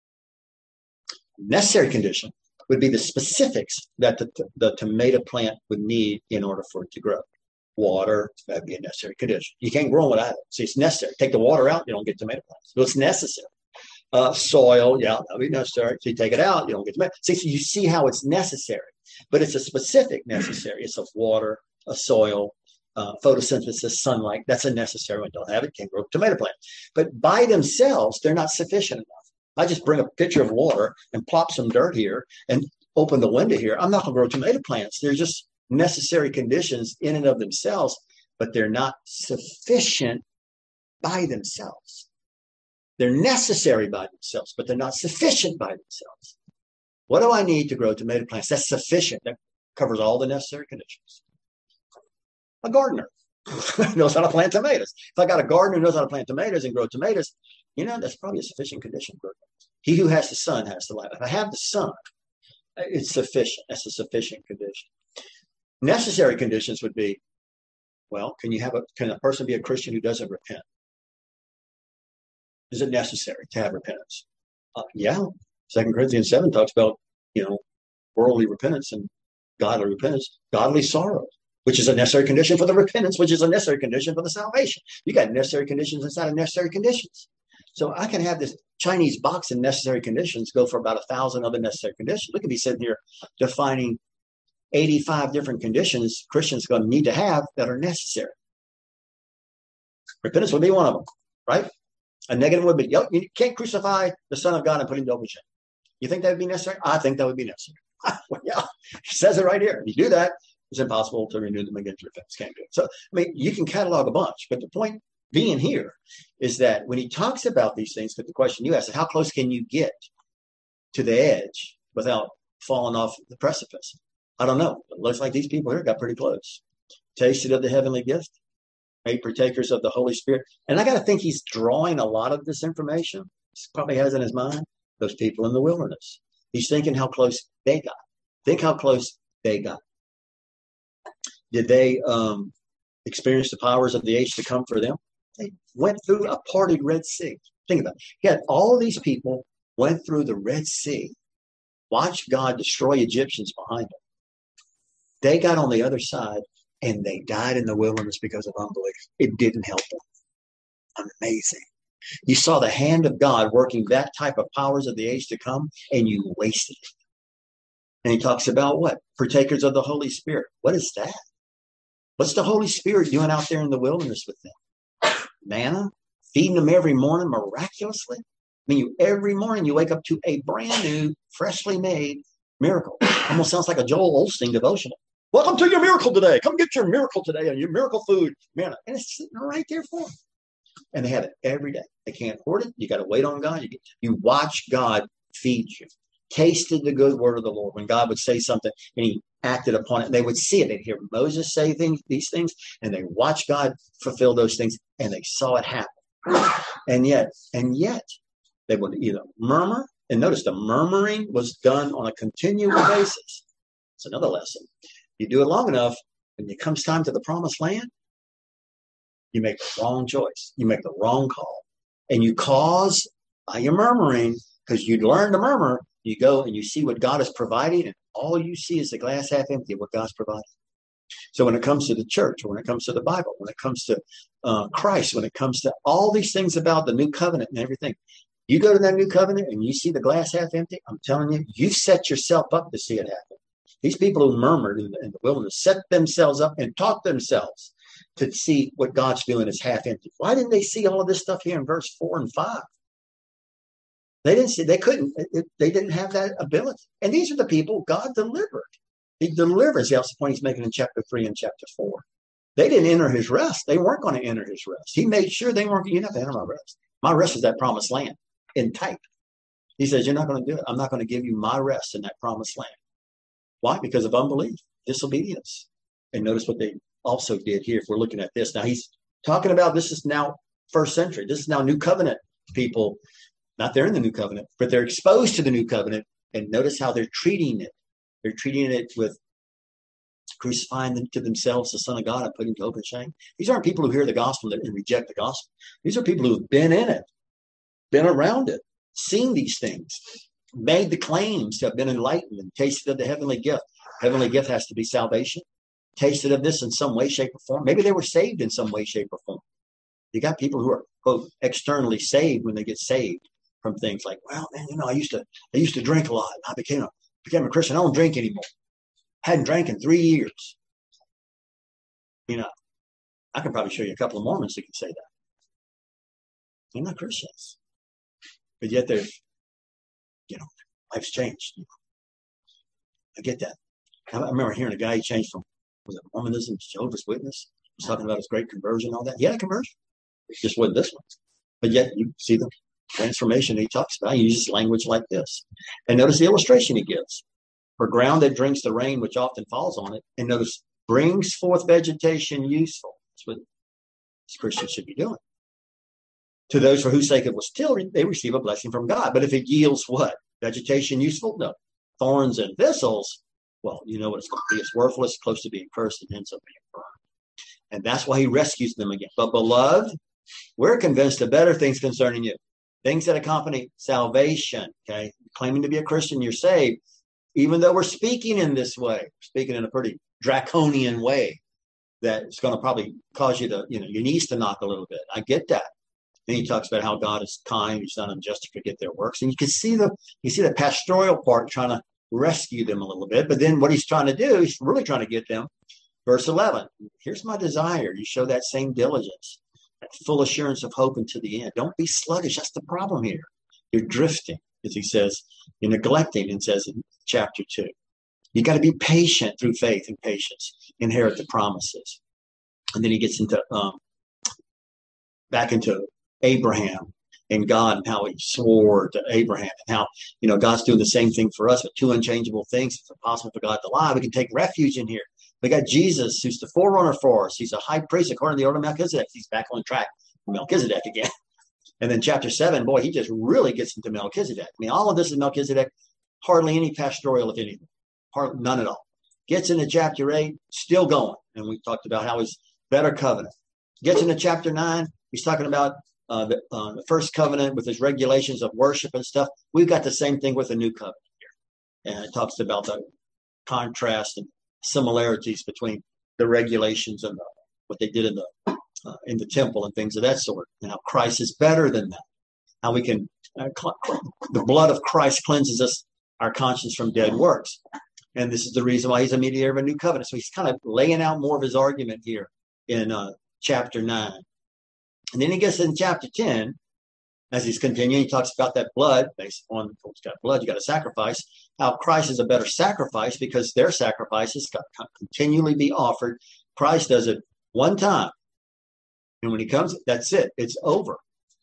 Necessary condition would be the specifics that the, the tomato plant would need in order for it to grow. Water, that would be a necessary condition. You can't grow without it. See, it's necessary. Take the water out, you don't get tomato plants. So it's necessary. Uh, soil, yeah, that would be necessary. So you take it out, you don't get tomato. See, so you see how it's necessary. But it's a specific necessary. It's of water, a soil, uh, photosynthesis, sunlight. That's a necessary one. Don't have it, can't grow tomato plants. But by themselves, they're not sufficient enough. I just bring a pitcher of water and plop some dirt here and open the window here. I'm not going to grow tomato plants. They're just necessary conditions in and of themselves, but they're not sufficient by themselves. They're necessary by themselves, but they're not sufficient by themselves. What do I need to grow tomato plants? That's sufficient. That covers all the necessary conditions. A gardener knows how to plant tomatoes. If I got a gardener who knows how to plant tomatoes and grow tomatoes, you know, that's probably a sufficient condition. He who has the Son has the life. If I have the Son, It's sufficient. That's a sufficient condition. Necessary conditions would be, well, can you have a can a person be a Christian who doesn't repent? Is it necessary to have repentance? Uh, yeah. Second Corinthians seven talks about, you know, worldly repentance and godly repentance, godly sorrow, which is a necessary condition for the repentance, which is a necessary condition for the salvation. You got necessary conditions inside of necessary conditions. So I can have this Chinese box in necessary conditions go for about a thousand other necessary conditions. We could be sitting here defining eighty-five different conditions Christians are going to need to have that are necessary. Repentance would be one of them, right? A negative would be, you can't crucify the Son of God and put him to open shame. You think that would be necessary? I think that would be necessary. Well, yeah, he says it right here. If you do that, it's impossible to renew them against repentance. Can't do it. So, I mean, you can catalog a bunch, but the point being here is that when he talks about these things, but the question you asked is, how close can you get to the edge without falling off the precipice? I don't know. It looks like these people here got pretty close. Tasted of the heavenly gift, made partakers of the Holy Spirit. And I got to think he's drawing a lot of this information. He probably has in his mind those people in the wilderness. He's thinking how close they got. Think how close they got. Did they um, experience the powers of the age to come for them? They went through a parted Red Sea. Think about it. He had all these people went through the Red Sea, watched God destroy Egyptians behind them. They got on the other side and they died in the wilderness because of unbelief. It didn't help them. Amazing. You saw the hand of God working that type of powers of the age to come, and you wasted it. And he talks about what? Partakers of the Holy Spirit. What is that? What's the Holy Spirit doing out there in the wilderness with them? Manna? Feeding them every morning miraculously? I mean, you every morning you wake up to a brand new, freshly made miracle. Almost sounds like a Joel Osteen devotional. Welcome to your miracle today. Come get your miracle today and your miracle food. Manna. And it's sitting right there for them. And they have it every day. They can't hoard it. You got to wait on God. You, you watch God feed you. Tasted the good word of the Lord. When God would say something and he acted upon it, they would see it. They'd hear Moses say things, these things, and they watch God fulfill those things, and they saw it happen. And yet, and yet, they would either murmur, and notice the murmuring was done on a continual basis. It's another lesson. You do it long enough, when it comes time to the promised land, you make the wrong choice. You make the wrong call. And you cause, by your murmuring, because you learn to murmur, you go and you see what God is providing, and all you see is the glass half empty of what God's providing. So when it comes to the church, when it comes to the Bible, when it comes to uh, Christ, when it comes to all these things about the new covenant and everything, you go to that new covenant and you see the glass half empty, I'm telling you, you've set yourself up to see it happen. These people who murmured in the, in the wilderness set themselves up and taught themselves to see what God's doing is half empty. Why didn't they see all of this stuff here in verse four and five? They didn't see, they couldn't, they didn't have that ability. And these are the people God delivered. He delivers. That's the point he's making in chapter three and chapter four. They didn't enter his rest. They weren't going to enter his rest. He made sure they weren't going to enter my rest. My rest is that promised land in type. He says, you're not going to do it. I'm not going to give you my rest in that promised land. Why? Because of unbelief, disobedience. And notice what they also did here. If we're looking at this now, he's talking about this is now first century. This is now new covenant people. Not they're in the new covenant, but they're exposed to the new covenant. And notice how they're treating it. They're treating it with crucifying them to themselves, the Son of God, and putting to open shame. These aren't people who hear the gospel and reject the gospel. These are people who have been in it, been around it, seen these things, made the claims to have been enlightened and tasted of the heavenly gift. Heavenly gift has to be salvation. Tasted of this in some way, shape, or form. Maybe they were saved in some way, shape, or form. You got people who are, quote, externally saved when they get saved from things like, well, man, you know, I used to, I used to drink a lot. I became a, became a Christian. I don't drink anymore. Hadn't drank in three years. You know, I can probably show you a couple of Mormons who can say that. They're not Christians. But yet they're, you know, life's changed. I get that. I remember hearing a guy, he changed from, was it Mormonism to Jehovah's Witness? He was talking about his great conversion and all that. He had a conversion. It just wasn't this one. But yet you see the transformation he talks about. He uses language like this. And notice the illustration he gives. For ground that drinks the rain, which often falls on it, and notice, brings forth vegetation useful. That's what Christians should be doing. To those for whose sake it was tilled, they receive a blessing from God. But if it yields what? Vegetation useful? No. thorns and thistles, well, you know what it's going to be. It's worthless, close to being cursed, and ends up being burned. And that's why he rescues them again. But beloved, we're convinced of better things concerning you. Things that accompany salvation, okay? Claiming to be a Christian, you're saved. Even though we're speaking in this way, speaking in a pretty draconian way, that it's going to probably cause you to, you know, your knees to knock a little bit. I get that. Then he talks about how God is kind, he's not unjust to forget their works. And you can see the you see the pastoral part trying to rescue them a little bit. But then what he's trying to do, he's really trying to get them. Verse eleven, here's my desire. You show that same diligence, that full assurance of hope unto the end. Don't be sluggish. That's the problem here. You're drifting, as he says. You're neglecting, and says in chapter two. You got to be patient through faith and patience. Inherit the promises. And then he gets into um, back into Abraham and God and how he swore to Abraham and how, you know, God's doing the same thing for us with two unchangeable things. If it's impossible for God to lie, we can take refuge in here. We got Jesus, who's the forerunner for us. He's a high priest according to the order of Melchizedek. He's back on track with Melchizedek again. And then chapter seven, boy, he just really gets into Melchizedek. I mean, all of this is Melchizedek, hardly any pastoral, if anything, hardly, none at all. Gets into chapter eight, still going. And we talked about how he's better covenant. Gets into chapter nine, he's talking about uh, the, uh, the first covenant with his regulations of worship and stuff. We've got the same thing with the new covenant here. And it talks about the contrast and similarities between the regulations and the, what they did in the uh, in the temple and things of that sort, and how Christ is better than that. How we can uh, cl- the blood of Christ cleanses us, our conscience, from dead works, and this is the reason why he's a mediator of a new covenant. So he's kind of laying out more of his argument here in uh, chapter nine, and then he gets in chapter ten. As he's continuing, he talks about that blood. Based on what's got blood, you got to sacrifice. How Christ is a better sacrifice because their sacrifices got to continually be offered. Christ does it one time, and when he comes, that's it. It's over.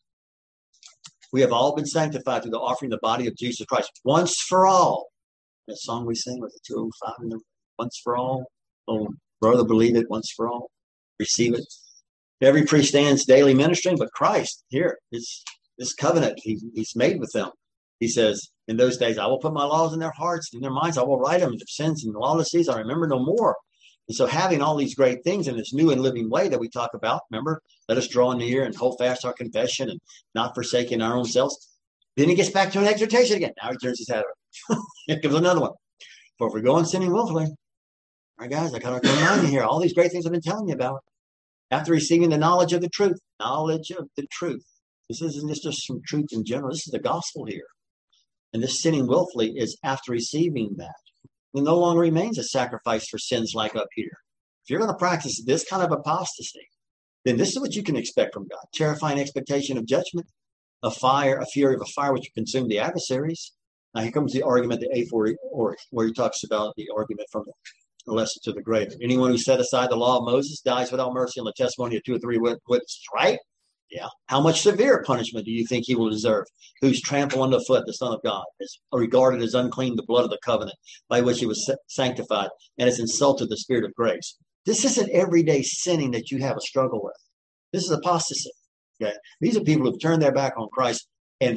We have all been sanctified through the offering of the body of Jesus Christ once for all. That song we sing with the two oh five in the once for all. Oh, brother, believe it. Once for all, receive it. Every priest stands daily ministering, but Christ here is. This covenant he, he's made with them. He says, in those days, I will put my laws in their hearts, in their minds. I will write them. Their sins and lawlessness I remember no more. And so having all these great things in this new and living way that we talk about, remember, let us draw near and hold fast our confession and not forsaking our own selves. Then he gets back to an exhortation again. Now he turns his head over. Here comes another one. For if we go on sinning willfully, all right, guys, I got to remind you here, all these great things I've been telling you about. After receiving the knowledge of the truth, knowledge of the truth. This isn't just some truth in general. This is the gospel here. And this sinning willfully is after receiving that. It no longer remains a sacrifice for sins like up here. If you're going to practice this kind of apostasy, then this is what you can expect from God. Terrifying expectation of judgment, a fire, a fury of a fire which will consume the adversaries. Now here comes the argument, the eighth or, or where he talks about the argument from the lesser to the greater. Anyone who set aside the law of Moses dies without mercy on the testimony of two or three witnesses, right? Yeah. How much severe punishment do you think he will deserve? Who's trampled underfoot the Son of God, is regarded as unclean the blood of the covenant by which he was sanctified, and has insulted the Spirit of grace. This isn't everyday sinning that you have a struggle with. This is apostasy. Okay. These are people who've turned their back on Christ, and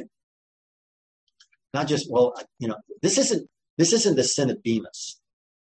not just, well, you know, this isn't this isn't the sin of Demas.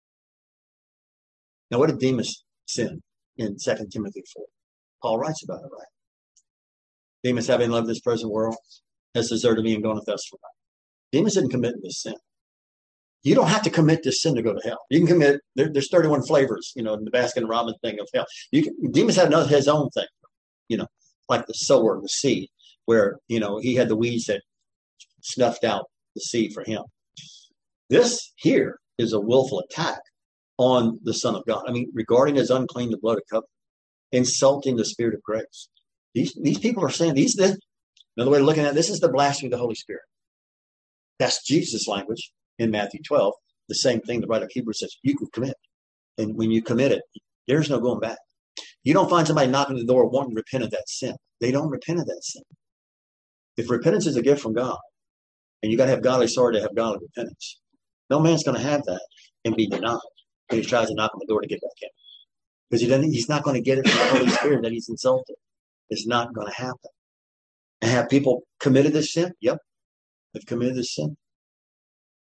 Now, what did Demas sin in Second Timothy four? Paul writes about it, right? Demas, having loved this present world, has deserted me and gone with us for life. Demas didn't commit this sin. You don't have to commit this sin to go to hell. You can commit, there, there's thirty-one flavors, you know, in the Baskin Robbins thing of hell. You can, Demas had another, his own thing, you know, like the sower, the seed, where, you know, he had the weeds that snuffed out the seed for him. This here is a willful attack on the Son of God. I mean, regarding as unclean the blood of covenant, insulting the Spirit of grace. These these people are saying, these, this, another way of looking at it, this is the blasphemy of the Holy Spirit. That's Jesus' language in Matthew twelve. The same thing the writer of Hebrews says, you can commit. And when you commit it, there's no going back. You don't find somebody knocking the door wanting to repent of that sin. They don't repent of that sin. If repentance is a gift from God, and you got to have godly sorrow to have godly repentance, no man's going to have that and be denied when he tries to knock on the door to get back in. Because he doesn't, he's not going to get it from the Holy Spirit that he's insulted. It's not going to happen. And have people committed this sin? Yep. They've committed this sin.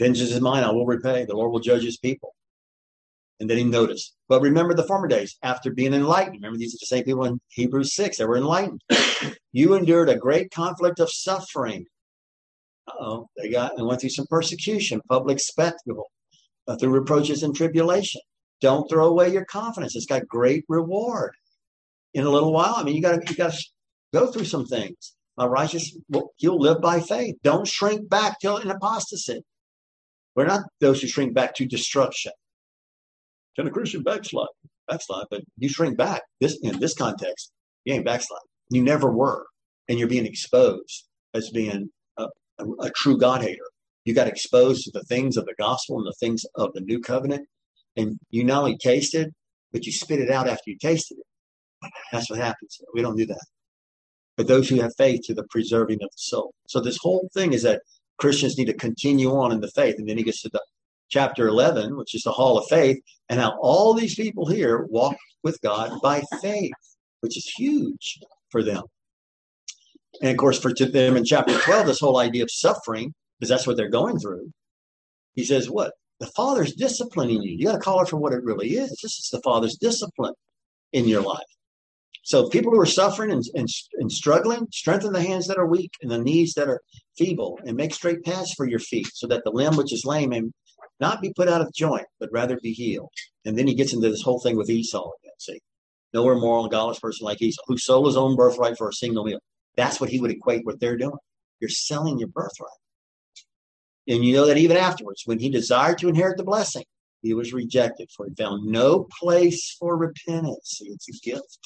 Vengeance is mine, I will repay. The Lord will judge his people. And then he noticed. But remember the former days, after being enlightened. Remember, these are the same people in Hebrews six that were enlightened. You endured a great conflict of suffering. Uh-oh, they got and went through some persecution, public spectacle, uh, through reproaches and tribulation. Don't throw away your confidence. It's got great reward in a little while. I mean, you got to you got to go through some things. My righteous, well, you'll live by faith. Don't shrink back till an apostasy. We're not those who shrink back to destruction. Can a Christian backslide? Backslide, but you shrink back. This in this context, you ain't backslide. You never were, and you're being exposed as being a, a, a true God hater. You got exposed to the things of the gospel and the things of the new covenant, and you not only tasted, but you spit it out after you tasted it. That's what happens. We don't do that. But those who have faith to the preserving of the soul. So this whole thing is that Christians need to continue on in the faith, and then he gets to the chapter eleven, which is the hall of faith, and how all these people here walk with God by faith, which is huge for them. And of course, for them in chapter twelve, this whole idea of suffering, because that's what they're going through. He says, what? The Father's disciplining you. You got to call it for what it really is. This is the Father's discipline in your life. So people who are suffering and, and, and struggling, strengthen the hands that are weak and the knees that are feeble, and make straight paths for your feet, so that the limb which is lame may not be put out of joint, but rather be healed. And then he gets into this whole thing with Esau again. See, no immoral and godless person like Esau, who sold his own birthright for a single meal. That's what he would equate what they're doing. You're selling your birthright. And you know that even afterwards, when he desired to inherit the blessing, he was rejected, for he found no place for repentance. See, it's a gift.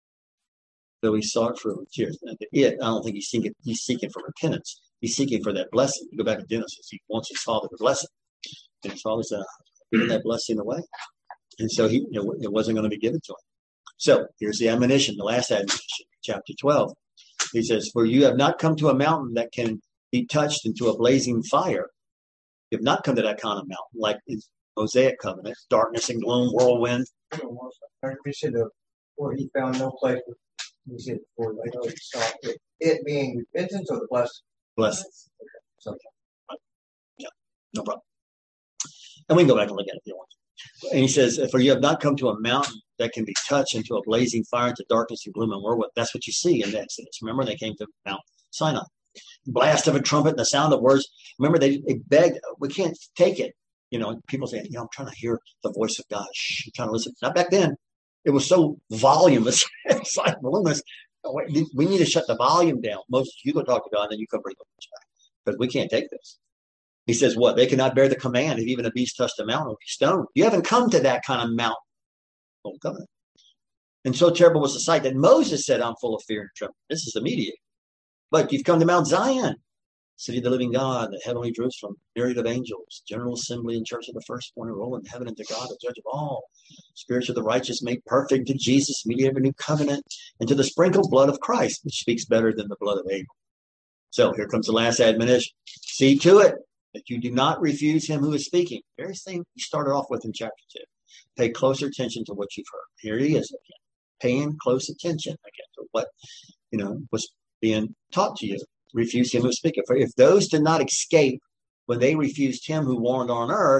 Though he sought for tears. It, I don't think he's seeking, he's seeking for repentance. He's seeking for that blessing. You go back to Genesis. He wants his father to bless him. And his father said, giving that blessing away. And so he, you know, it wasn't going to be given to him. So here's the admonition, the last admonition, chapter twelve. He says, for you have not come to a mountain that can be touched into a blazing fire. You have not come to that kind of mountain, like in Mosaic covenant, darkness and gloom, whirlwind. We said the, where he found no place. We said before, I know he saw it, it being repentance or the blessing? Blessing. Okay. So, yeah, no problem. And we can go back and look at it if you want to. And he says, for you have not come to a mountain that can be touched, into a blazing fire, into darkness and gloom and whirlwind. That's what you see in the Exodus. Remember, they came to Mount Sinai. Blast of a trumpet and the sound of words. Remember, they, they begged, we can't take it. You know, people say, you know, I'm trying to hear the voice of God. Shh, I'm trying to listen. Not back then. It was so voluminous. It's like voluminous. We need to shut the volume down. Most, you go talk to God, and then you come bring the voice back, because we can't take this. He says, what? They cannot bear the command. If even a beast touched a mountain, it would be stoned. You haven't come to that kind of mountain. Old covenant. And so terrible was the sight that Moses said, I'm full of fear and trembling. This is immediate. But you've come to Mount Zion, city of the living God, the heavenly Jerusalem, myriad of angels, general assembly and church of the firstborn, who roll in heaven, and to God, the judge of all. Spirits of the righteous made perfect, to Jesus, mediator of a new covenant, and to the sprinkled blood of Christ, which speaks better than the blood of Abel. So here comes the last admonition. See to it that you do not refuse him who is speaking. Very same you started off with in chapter two. Pay closer attention to what you've heard. Here he is again, paying close attention again to what, you know, was being taught to you. Refuse him who is speaking. For if those did not escape when they refused him who warned on earth,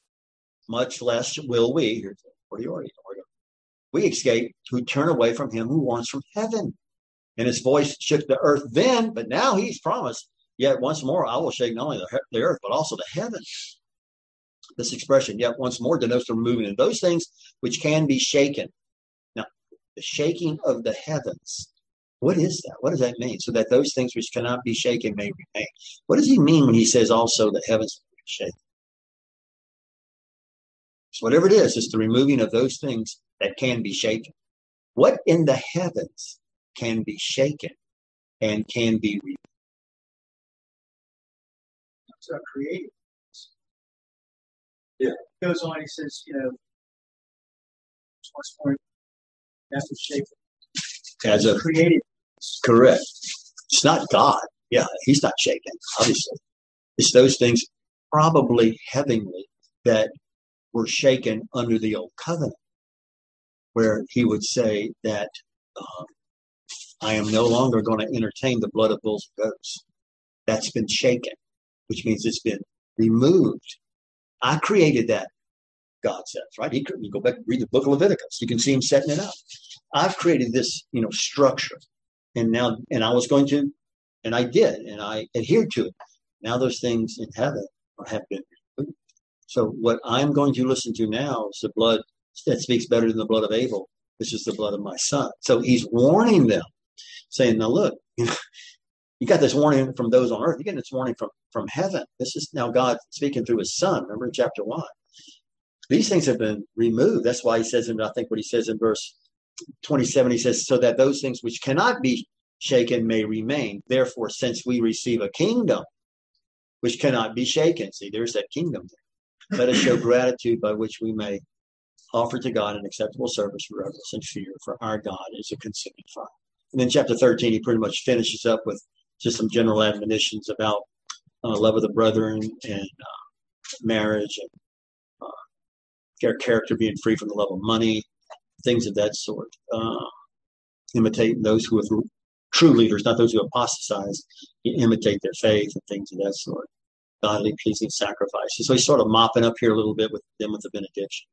much less will we. Here's the priority. We escape who turn away from him who warns from heaven. And his voice shook the earth then, but now he's promised, yet once more I will shake not only the, the earth, but also the heavens. This expression, yet once more, denotes the removing of those things which can be shaken. Now, the shaking of the heavens. What is that? What does that mean? So that those things which cannot be shaken may remain. What does he mean when he says also the heavens may be shaken? So whatever it is, it's the removing of those things that can be shaken. What in the heavens can be shaken and can be removed? It's a creative. Yeah. It goes on, he says, you know, what's more, that's what shaken. As a creative. Correct. It's not God. Yeah, he's not shaken, obviously. It's those things probably heavenly that were shaken under the old covenant, where he would say that um, I am no longer going to entertain the blood of bulls and goats. That's been shaken, which means it's been removed. I created that, God says, right? He could, you go back and read the book of Leviticus. You can see him setting it up. I've created this, you know, structure. And now, and I was going to, and I did, and I adhered to it. Now those things in heaven have been removed. So what I'm going to listen to now is the blood that speaks better than the blood of Abel, which is the blood of my son. So he's warning them, saying, now look, you know, you got this warning from those on earth. You get this warning from, from heaven. This is now God speaking through his son. Remember in chapter one. These things have been removed. That's why he says, and I think what he says in verse twenty-seven, he says, so that those things which cannot be shaken may remain. Therefore, since we receive a kingdom which cannot be shaken, see, there's that kingdom there. Let us show gratitude by which we may offer to God an acceptable service, reverence, and fear, for our God is a consuming fire. And then chapter thirteen, he pretty much finishes up with just some general admonitions about uh, love of the brethren and uh, marriage and uh, their character being free from the love of money, things of that sort. Uh, imitating those who are true leaders, not those who apostatize. You imitate their faith and things of that sort. Godly, pleasing sacrifices. So he's sort of mopping up here a little bit with them with the benediction.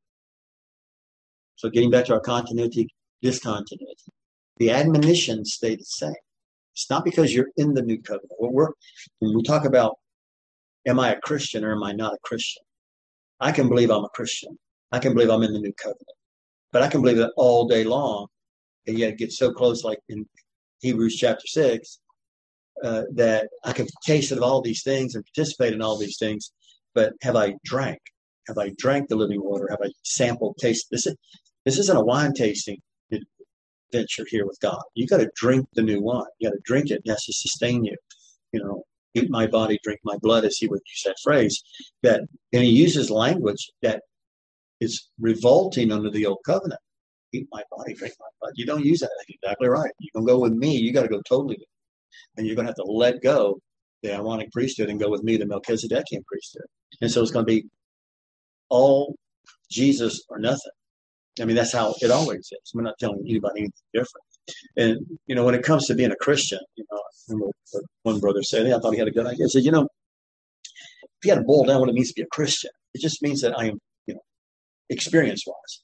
So getting back to our continuity, discontinuity. The admonitions stay the same. It's not because you're in the new covenant. When, we're, when we talk about, am I a Christian or am I not a Christian? I can believe I'm a Christian. I can believe I'm in the new covenant. But I can believe that all day long, and yet get so close, like in Hebrews chapter six, uh, that I can taste of all these things and participate in all these things. But have I drank? Have I drank the living water? Have I sampled, taste? This, is, this isn't a wine tasting adventure here with God. You got to drink the new wine. You got to drink it. It has to sustain you. You know, eat my body, drink my blood, as he would use that phrase. That, and he uses language that is revolting under the old covenant. Eat my body, drink my blood. You don't use that. That's exactly right. You're going to go with me. You got to go totally with me. And you're going to have to let go the Aaronic priesthood and go with me, the Melchizedekian priesthood. And so it's going to be all Jesus or nothing. I mean, that's how it always is. We're not telling anybody anything different. And, you know, when it comes to being a Christian, you know, I remember what one brother said, I thought he had a good idea. He said, you know, if you had to boil down what it means to be a Christian, it just means that I am, you know, experience-wise,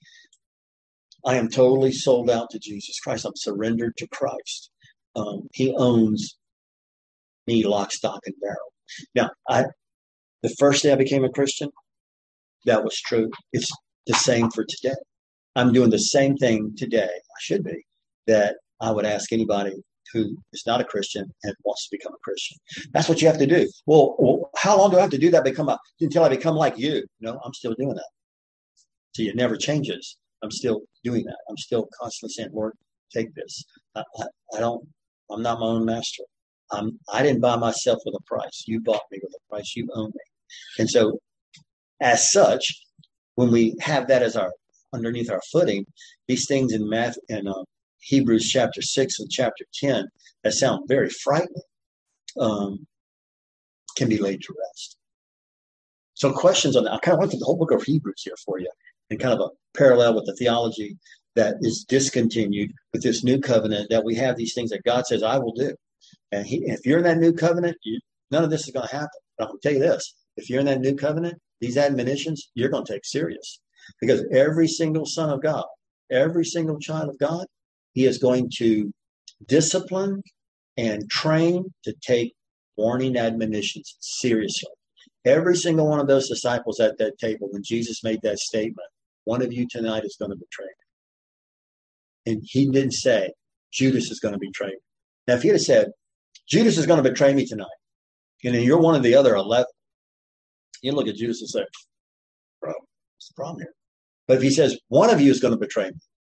I am totally sold out to Jesus Christ. I'm surrendered to Christ. Um, he owns me lock, stock, and barrel. Now, I, the first day I became a Christian, that was true. It's the same for today. I'm doing the same thing today, I should be, that I would ask anybody who is not a Christian and wants to become a Christian. That's what you have to do. Well, well how long do I have to do that become a, until I become like you? No, I'm still doing that. See, it never changes. I'm still doing that. I'm still constantly saying, Lord, take this. I, I, I don't, I'm not my own master. I'm, I didn't buy myself with a price. You bought me with a price. You own me. And so as such, when we have that as our underneath our footing, these things in math and uh, Hebrews chapter six and chapter ten that sound very frightening um, can be laid to rest. So questions on that. I kind of went through the whole book of Hebrews here for you, and kind of a parallel with the theology that is discontinued with this new covenant, that we have these things that God says, I will do. And he, if you're in that new covenant, you, none of this is going to happen. But I'm going to tell you this, if you're in that new covenant, these admonitions, you're going to take serious. Because every single son of God, every single child of God, he is going to discipline and train to take warning admonitions seriously. Every single one of those disciples at that table, when Jesus made that statement, one of you tonight is going to betray me. And he didn't say, Judas is going to betray me. Now, if he had said, Judas is going to betray me tonight, and then you're one of the other eleven, you look at Judas and say, bro, what's the problem here? But if he says, one of you is going to betray me,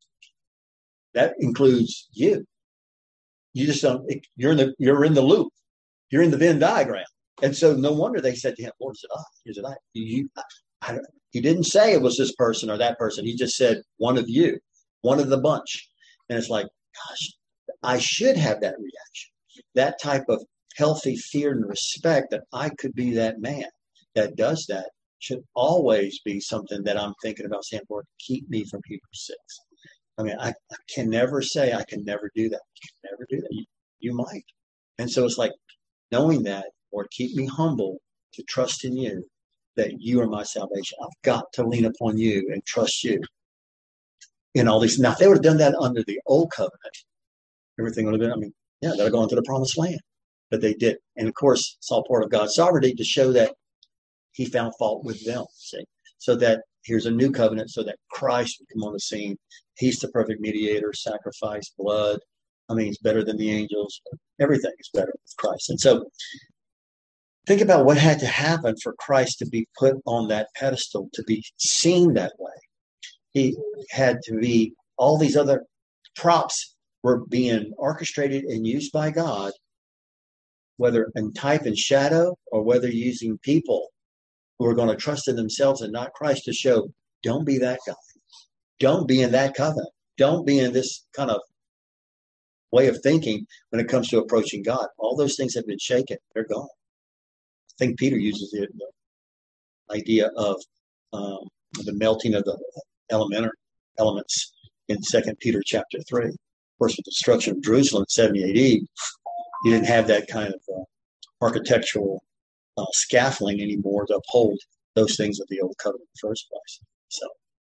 that includes you. You just don't, you're in the, you're in the loop. You're in the Venn diagram. And so no wonder they said to him, Lord, is it I? Is it I? You, I, I he didn't say it was this person or that person. He just said, one of you, one of the bunch. And it's like, gosh, I should have that reaction, that type of healthy fear and respect that I could be that man that does that. Should always be something that I'm thinking about saying, Lord, keep me from Hebrews six. I mean, I, I can never say I can never do that. I can never do that. You, you might. And so it's like knowing that, Lord, keep me humble to trust in you that you are my salvation. I've got to lean upon you and trust you in all these. Now, if they would have done that under the old covenant, everything would have been, I mean, yeah, they'd have gone to the promised land. But they did. And of course, it's all part of God's sovereignty to show that he found fault with them. See? So that here's a new covenant so that Christ would come on the scene. He's the perfect mediator, sacrifice, blood. I mean, he's better than the angels. Everything is better with Christ. And so think about what had to happen for Christ to be put on that pedestal, to be seen that way. He had to be, all these other props were being orchestrated and used by God, whether in type and shadow or whether using people who are going to trust in themselves and not Christ to show, don't be that guy. Don't be in that covenant. Don't be in this kind of way of thinking when it comes to approaching God. All those things have been shaken. They're gone. I think Peter uses the, the idea of um, the melting of the elemental elements in Second Peter chapter three. Of course, with the destruction of Jerusalem in seventy A D, you didn't have that kind of uh, architectural uh, scaffolding anymore to uphold those things of the old covenant in the first place. So,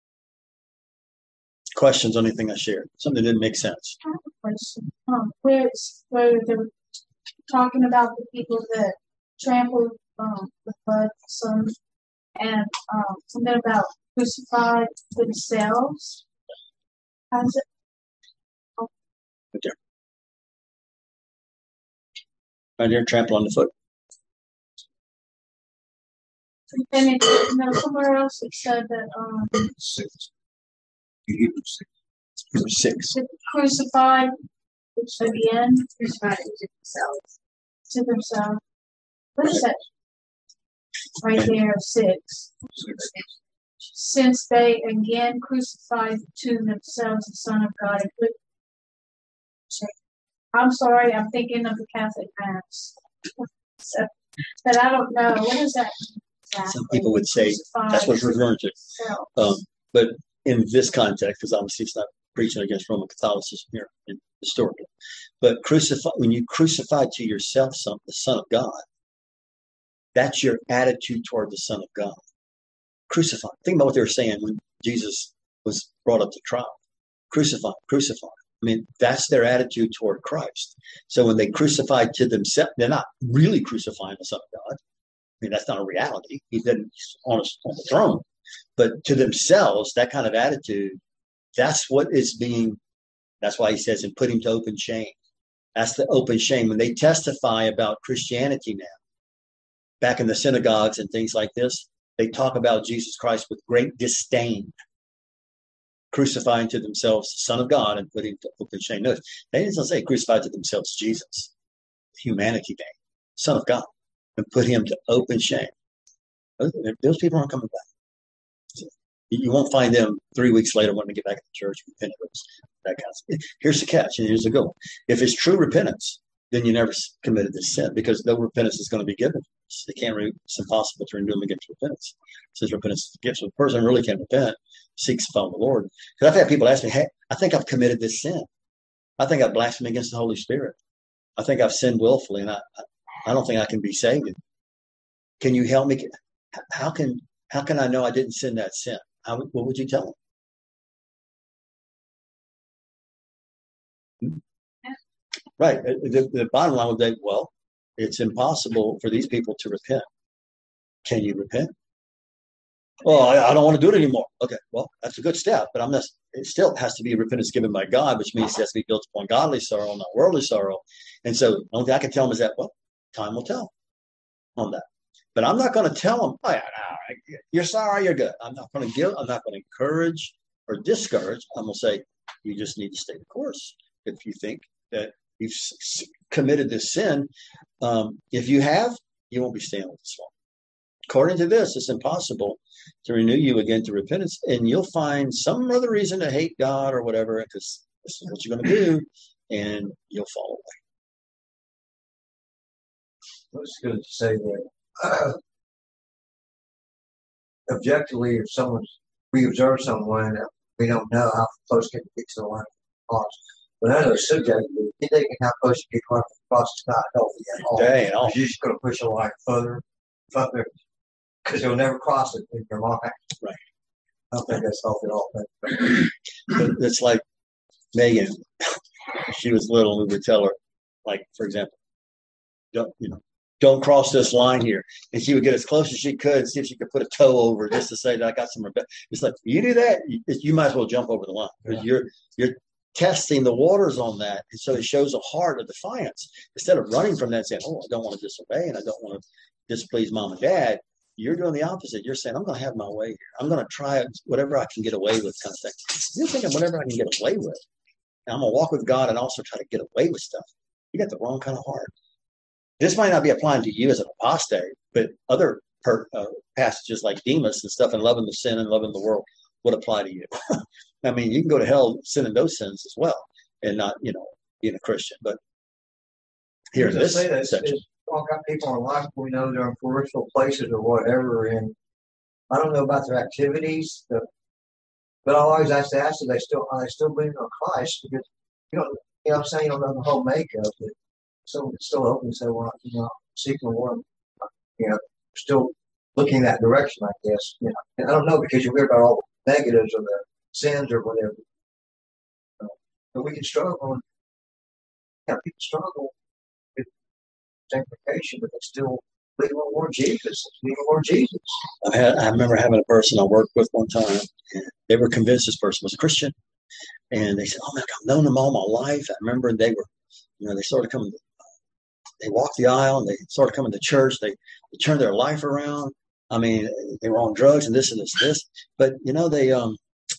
questions on anything I shared? Something that didn't make sense. I have a question. Um, where it's where they're talking about the people that trampled um, the blood of the Son, and um, something about crucified themselves. How's it? Right there. Right there, trample on the foot. And it, you know, somewhere else it said that um, Six. Hebrews six. Hebrews six. to crucified again, crucified to themselves. To themselves. What is that? Right there, six. Six. Since they again crucified to themselves the Son of God. I'm sorry, I'm thinking of the Catholic Mass. So, but I don't know. What is that exactly? Some people would say that's what it's referring to. Um, but in this context, because obviously it's not preaching against Roman Catholicism here in historically, but crucify when you crucify to yourself some, the Son of God, that's your attitude toward the Son of God. Crucify. Think about what they were saying when Jesus was brought up to trial. Crucify, crucify. I mean, that's their attitude toward Christ. So when they crucified to themselves, they're not really crucifying the Son of God. I mean, that's not a reality. He didn't on, on the throne. But to themselves, that kind of attitude, that's what is being, that's why he says, and put him to open shame. That's the open shame. When they testify about Christianity now, back in the synagogues and things like this, they talk about Jesus Christ with great disdain, crucifying to themselves the Son of God and putting to open shame. Notice, they didn't say crucify to themselves Jesus, humanity name, Son of God, and put him to open shame. Those, those people aren't coming back. You won't find them three weeks later wanting to get back to the church, repent of that kind of stuff. Here's the catch, and here's the goal. If it's true repentance, then you never committed this sin, because no repentance is going to be given. They can't. Re- it's impossible to renew them against repentance. It says repentance is a gift. So the person really can't repent, seeks to follow the Lord. Because I've had people ask me, "Hey, I think I've committed this sin. I think I've blasphemed against the Holy Spirit. I think I've sinned willfully, and I, I don't think I can be saved. Can you help me? How can how can I know I didn't sin that sin? How, what would you tell them?" Right. The, the bottom line would be, well, it's impossible for these people to repent. Can you repent? Well, I, I don't want to do it anymore. Okay, well, that's a good step, but I'm not, it still has to be repentance given by God, which means it has to be built upon godly sorrow, not worldly sorrow. And so the only thing I can tell them is that, well, time will tell on that. But I'm not going to tell them, oh, yeah, no, you're sorry, you're good. I'm not going to give, I'm not going to encourage or discourage. I'm going to say, you just need to stay the course. If you think that you've committed this sin, um, if you have, you won't be staying with this long. According to this, it's impossible to renew you again to repentance, and you'll find some other reason to hate God or whatever, because this is what you're going to do, and you'll fall away. It's good to say that uh, objectively, if someone's, we observe someone, we don't know how close can we get to the line of the cross. But as a subject, you're thinking how close you get to the cross is not healthy at all. Dang, all. You're just going to push a line further, further, because he'll never cross it in your mind. Right. I don't think that's helped at all. But But it's like Megan. She was little, and we would tell her, like, for example, don't you know, don't cross this line here, and she would get as close as she could, see if she could put a toe over just to say that I got some. Rebe-. It's like you do that, you, you might as well jump over the line because yeah. you're you're testing the waters on that, and so it shows a heart of defiance instead of running from that, and saying, "Oh, I don't want to disobey, and I don't want to displease mom and dad." You're doing the opposite. You're saying, I'm going to have my way here. I'm going to try whatever I can get away with, kind of thing. You're thinking whatever I can get away with. And I'm going to walk with God and also try to get away with stuff. You got the wrong kind of heart. This might not be applying to you as an apostate, but other per, uh, passages like Demas and stuff and loving the sin and loving the world would apply to you. I mean, you can go to hell sinning those sins as well and not, you know, being a Christian. But here's this section. All got people in life we know they're in peripheral places or whatever, and I don't know about their activities, but, but I always ask to ask, do they still are they still believing on Christ? Because you know, you know, I'm saying you don't know the whole makeup, but so it's still open. So well, you know, seeking the Lord, you know, still looking in that direction, I guess. You know, and I don't know because you hear about all the negatives or the sins or whatever, but we can struggle. And, yeah, people struggle. Sanctification, but they still believe on Lord Jesus. Believe on Lord Jesus. I had I remember having a person I worked with one time, and they were convinced this person was a Christian, and they said, "Oh man, I've known them all my life." I remember they were, you know, they started coming. They walked the aisle, and they started coming to church. They, they turned their life around. I mean, they were on drugs and this and this and this, but you know, they um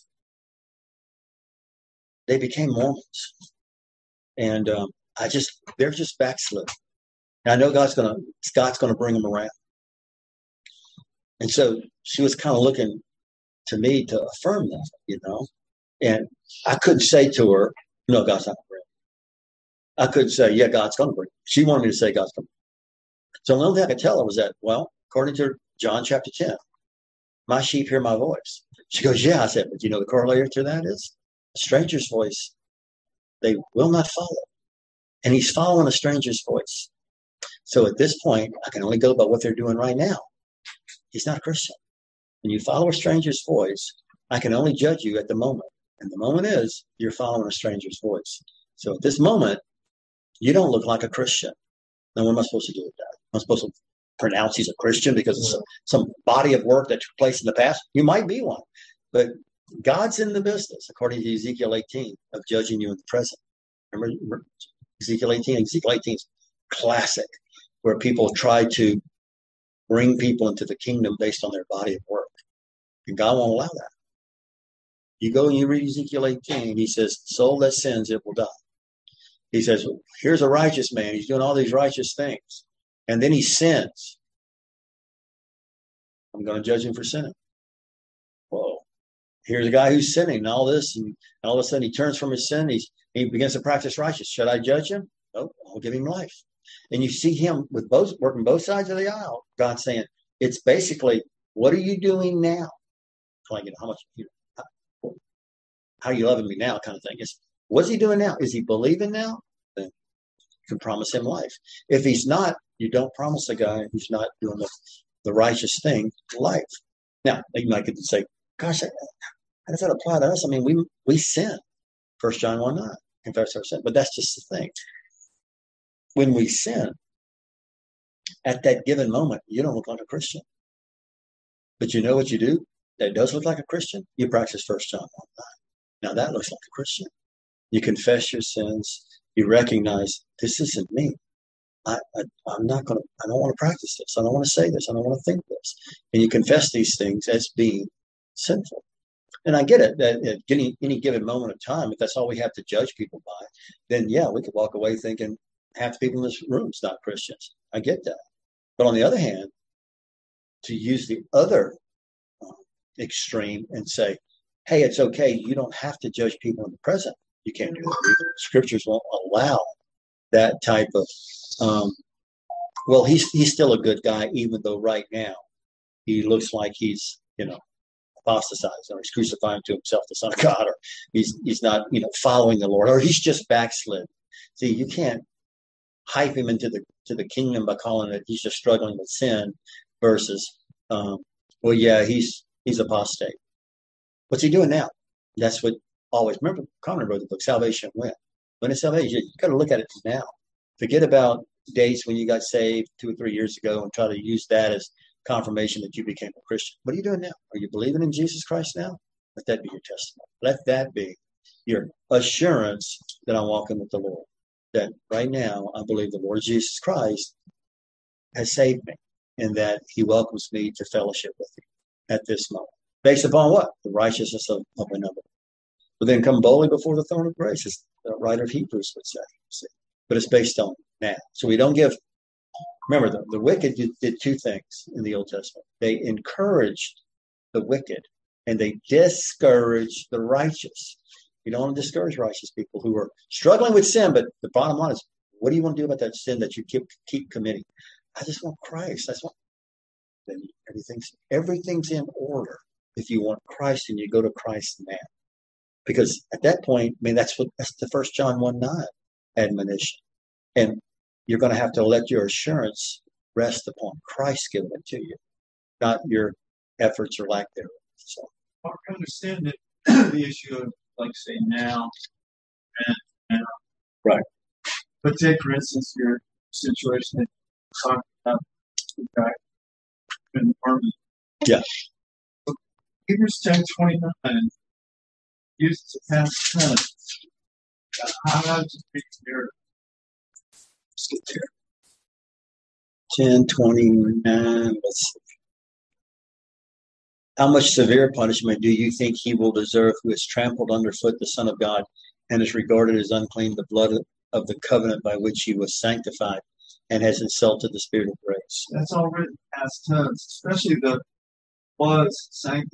they became Mormons, and um, I just they're just backslid. And I know God's gonna God's gonna bring them around. And so she was kind of looking to me to affirm that, you know. And I couldn't say to her, no, God's not gonna bring them. I couldn't say, yeah, God's gonna bring them. She wanted me to say God's gonna bring them. So the only thing I could tell her was that, well, according to John chapter ten, my sheep hear my voice. She goes, yeah. I said, but you know the corollary to that is a stranger's voice, they will not follow. And he's following a stranger's voice. So at this point, I can only go by what they're doing right now. He's not a Christian. When you follow a stranger's voice, I can only judge you at the moment. And the moment is you're following a stranger's voice. So at this moment, you don't look like a Christian. Now, what am I supposed to do with that? Am I supposed to pronounce he's a Christian because of some, some body of work that took place in the past? You might be one. But God's in the business, according to Ezekiel eighteen, of judging you in the present. Remember Ezekiel eighteen? Ezekiel eighteen is classic, where people try to bring people into the kingdom based on their body of work. And God won't allow that. You go and you read Ezekiel eighteen, he says, soul that sins, it will die. He says, here's a righteous man. He's doing all these righteous things. And then he sins. I'm going to judge him for sinning. Whoa. Here's a guy who's sinning and all this, and all of a sudden he turns from his sin. He's, he begins to practice righteousness. Should I judge him? No, I'll give him life. And you see him with both working both sides of the aisle. God saying, it's basically, what are you doing now? Like, you know, how much, you know, how, how you loving me now kind of thing. It's, what's he doing now? Is he believing now? Then you can promise him life. If he's not, you don't promise a guy who's not doing the, the righteous thing life. Now, you might get to say, gosh, how does that apply to us? I mean, we we sin. First John one nine, confess our sin. But that's just the thing. When we sin, at that given moment, you don't look like a Christian. But you know what you do? That does look like a Christian. You practice First John one nine. Now that looks like a Christian. You confess your sins. You recognize this isn't me. I, I, I'm not going to, I don't want to practice this. I don't want to say this. I don't want to think this. And you confess these things as being sinful. And I get it that at any, any given moment of time, if that's all we have to judge people by, then yeah, we could walk away thinking half the people in this room is not Christians. I get that. But on the other hand, to use the other um, extreme and say, hey, it's okay. You don't have to judge people in the present. You can't do that. Scriptures won't allow that type of, um, well, he's he's still a good guy, even though right now he looks like he's, you know, apostatized, or he's crucifying to himself the Son of God, or he's he's not, you know, following the Lord, or he's just backslid. See, you can't hype him into the to the kingdom by calling it he's just struggling with sin versus Um, well, yeah, he's he's apostate. What's he doing now? That's what always remember. Conner wrote the book Salvation When. When is salvation? You got to look at it now. Forget about dates when you got saved two or three years ago and try to use that as confirmation that you became a Christian. What are you doing now? Are you believing in Jesus Christ now? Let that be your testimony. Let that be your assurance that I'm walking with the Lord. That right now I believe the Lord Jesus Christ has saved me and that he welcomes me to fellowship with him at this moment. Based upon what? The righteousness of, of another. But then come boldly before the throne of grace, as the writer of Hebrews would say. See? But it's based on now. So we don't give, remember, the, the wicked did, did two things in the Old Testament. They encouraged the wicked and they discouraged the righteous. You don't want to discourage righteous people who are struggling with sin, but the bottom line is, what do you want to do about that sin that you keep keep committing? I just want Christ. I just want, then everything's everything's in order. If you want Christ and you go to Christ now. Because at that point, I mean, that's what that's the First John one nine admonition. And you're going to have to let your assurance rest upon Christ giving it to you, not your efforts or lack thereof. So I understand that the issue of, like, say, now and now. Right. But take, for instance, your situation that you talked about the guy in the army. Yeah. Hebrews ten twenty-nine uses a past tense. How does it compare? ten twenty-nine, let's see. How much severe punishment do you think he will deserve who has trampled underfoot the Son of God and is regarded as unclean the blood of the covenant by which he was sanctified and has insulted the Spirit of grace? That's all written past tense, especially the was sanctified.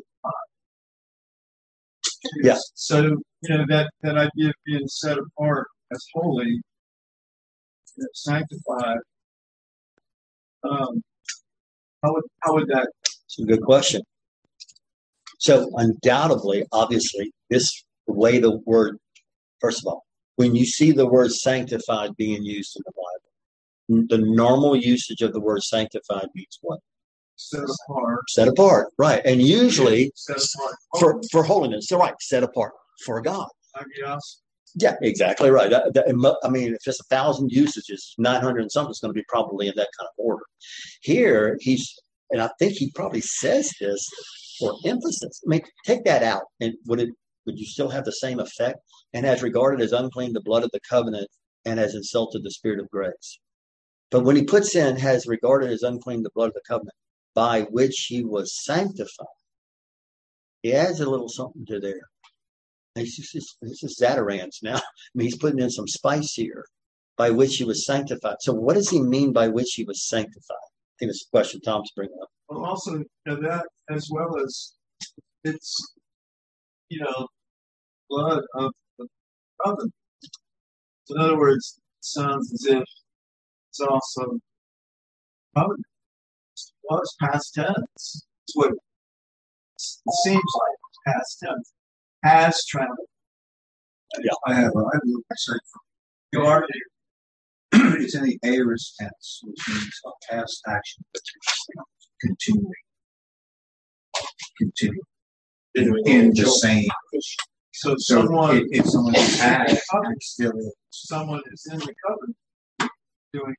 Yeah. So, you know, that, that idea of being set apart as holy, you know, sanctified, um, how would how would that? It's a good question. So undoubtedly, obviously, this the way the word, first of all, when you see the word sanctified being used in the Bible, the normal usage of the word sanctified means what? Set apart. Set apart, right. And usually set apart. for, for holiness, so right, set apart for God. Yes. Yeah, exactly right. That, that, I mean, if just a thousand usages, nine hundred and something is going to be probably in that kind of order. Here, he's, and I think he probably says this for emphasis. I mean, take that out, and would it would you still have the same effect? And has regarded as unclean the blood of the covenant and has insulted the Spirit of grace. But when he puts in has regarded as unclean the blood of the covenant by which he was sanctified, he adds a little something to there. This is, this is Zatarans now. I mean, he's putting in some spice here, by which he was sanctified. So what does he mean by which he was sanctified? I think it's a question Tom's bringing up. Well, also, you know, that as well as it's, you know, blood of the covenant. So in other words, it sounds as if it's also covenant. Well, it's past tense. It's what it seems like. It's past tense. Has traveled. Yeah. I have. I have a search for you are. It's in the aorist tense, which means a past action, but continuing, continuing in, in the same. So, So someone, if, if someone has, it's still someone is in the covenant doing.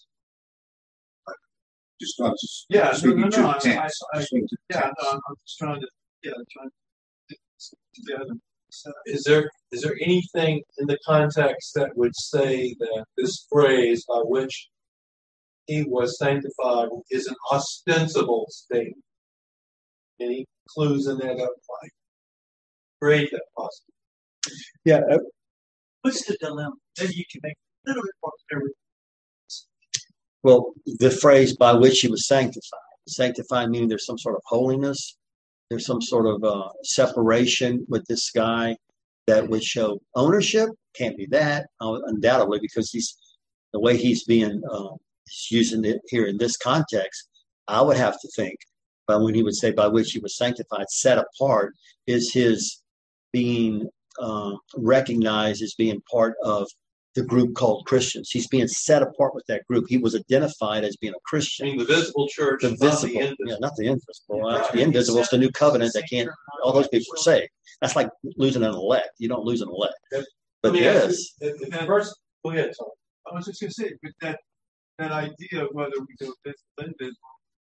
just not just Yeah, speaking no, no, to no. the tense. I, I, speaking to the yeah, tense. no, I'm just trying to. Yeah, trying to together. So, Is there is there anything in the context that would say that this phrase by which he was sanctified is an ostensible statement? Any clues in there that might create that possibility? Yeah. Uh, What's the dilemma? Maybe you can make a little bit more clear. well, the phrase by which he was sanctified. Sanctified meaning there's some sort of holiness. There's some sort of uh, separation with this guy that would show ownership. Can't be that, uh, undoubtedly, because he's the way he's being uh, he's using it here in this context. I would have to think, but when he would say by which he was sanctified, set apart, is his being uh, recognized as being part of the group called Christians. He's being set apart with that group. He was identified as being a Christian. Meaning the visible church, The not visible, the invisible. yeah, not the invisible. Well, Right. The invisible is the new covenant that can't. All those people were saved. That's like losing an elect. You don't lose an elect. Let But me ask this, you, if- if first, go ahead, Tom. I was just going to say, but that that idea of whether we go visible, invisible,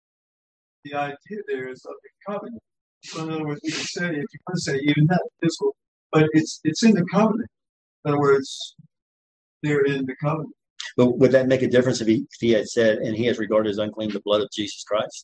the idea there is of the covenant. So in other words, we can say, if you want to say even that visible, but it's it's in the covenant. In other words, they're in the covenant. but would that make a difference if he, if he had said, and he has regarded as unclean the blood of Jesus Christ?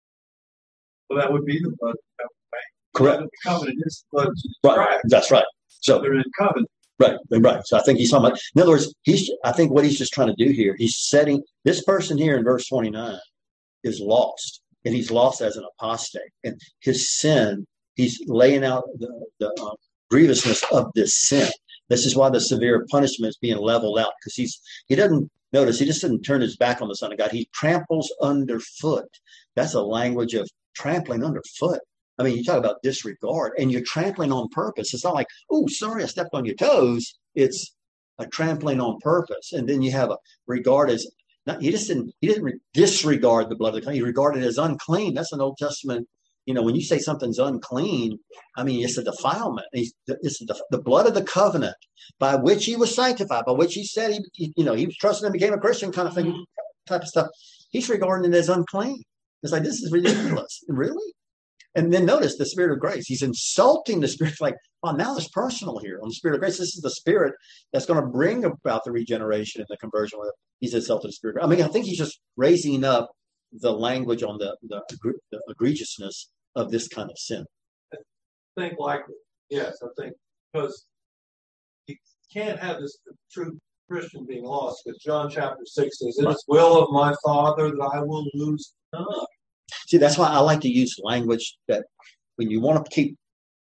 Well, that would be the blood. Right? Correct. The covenant is the blood of Jesus Right. Christ. That's right. So So they're in covenant. right, right. So I think he's talking about. In other words, he's. I think what he's just trying to do here, he's setting this person here in verse twenty-nine is lost, and he's lost as an apostate, and his sin. He's laying out the, the uh, grievousness of this sin. This is why the severe punishment is being leveled out, because he's he doesn't notice he just doesn't turn his back on the Son of God. He tramples underfoot. That's a language of trampling underfoot. I mean, you talk about disregard, and you're trampling on purpose. It's not like, oh, sorry, I stepped on your toes. It's a trampling on purpose, and then you have a regard as not. He just didn't. He didn't re- disregard the blood of the covenant. He regarded it as unclean. That's an Old Testament. You know, when you say something's unclean, I mean, it's a defilement. He's, it's the, the blood of the covenant by which he was sanctified, by which he said he, he, you know, he was trusting and became a Christian kind of thing, type of stuff. He's regarding it as unclean. It's like, this is ridiculous. Really? And then notice the Spirit of grace. He's insulting the Spirit. Like, oh, now it's personal here on the Spirit of grace. This is the Spirit that's going to bring about the regeneration and the conversion. He's insulted the Spirit. I mean, I think he's just raising up the language on the, the, the egregiousness of this kind of sin. Think likely. Yes, I think because you can't have this true Christian being lost. Because John chapter six says, "It is will of my Father that I will lose none." See, that's why I like to use language that when you want to keep,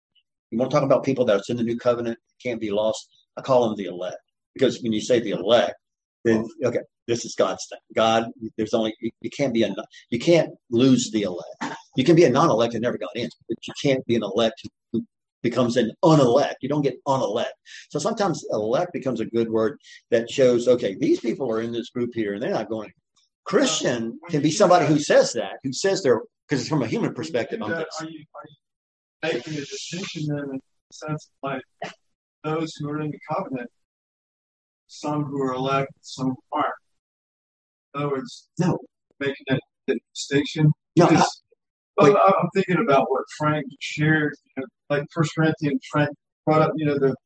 you want to talk about people that's in the new covenant, can't be lost. I call them the elect, because when you say the elect, then okay, this is God's thing. God, there's only you, you can't be a you can't lose the elect. You can be a non-elect and never got in, but you can't be an elect who becomes an unelect. You don't get unelect. So sometimes elect becomes a good word that shows, okay, these people are in this group here and they're not going. Christian can be somebody who says that, who says they're, because it's from a human perspective. I'm Are you, just, are you making a distinction then in the sense of like those who are in the covenant, some who are elect, some who aren't? In other words, no, making that, that distinction. No, I- Because- wait. well, I'm thinking about what Frank shared, you know, like First Corinthians. Frank brought up, you know, the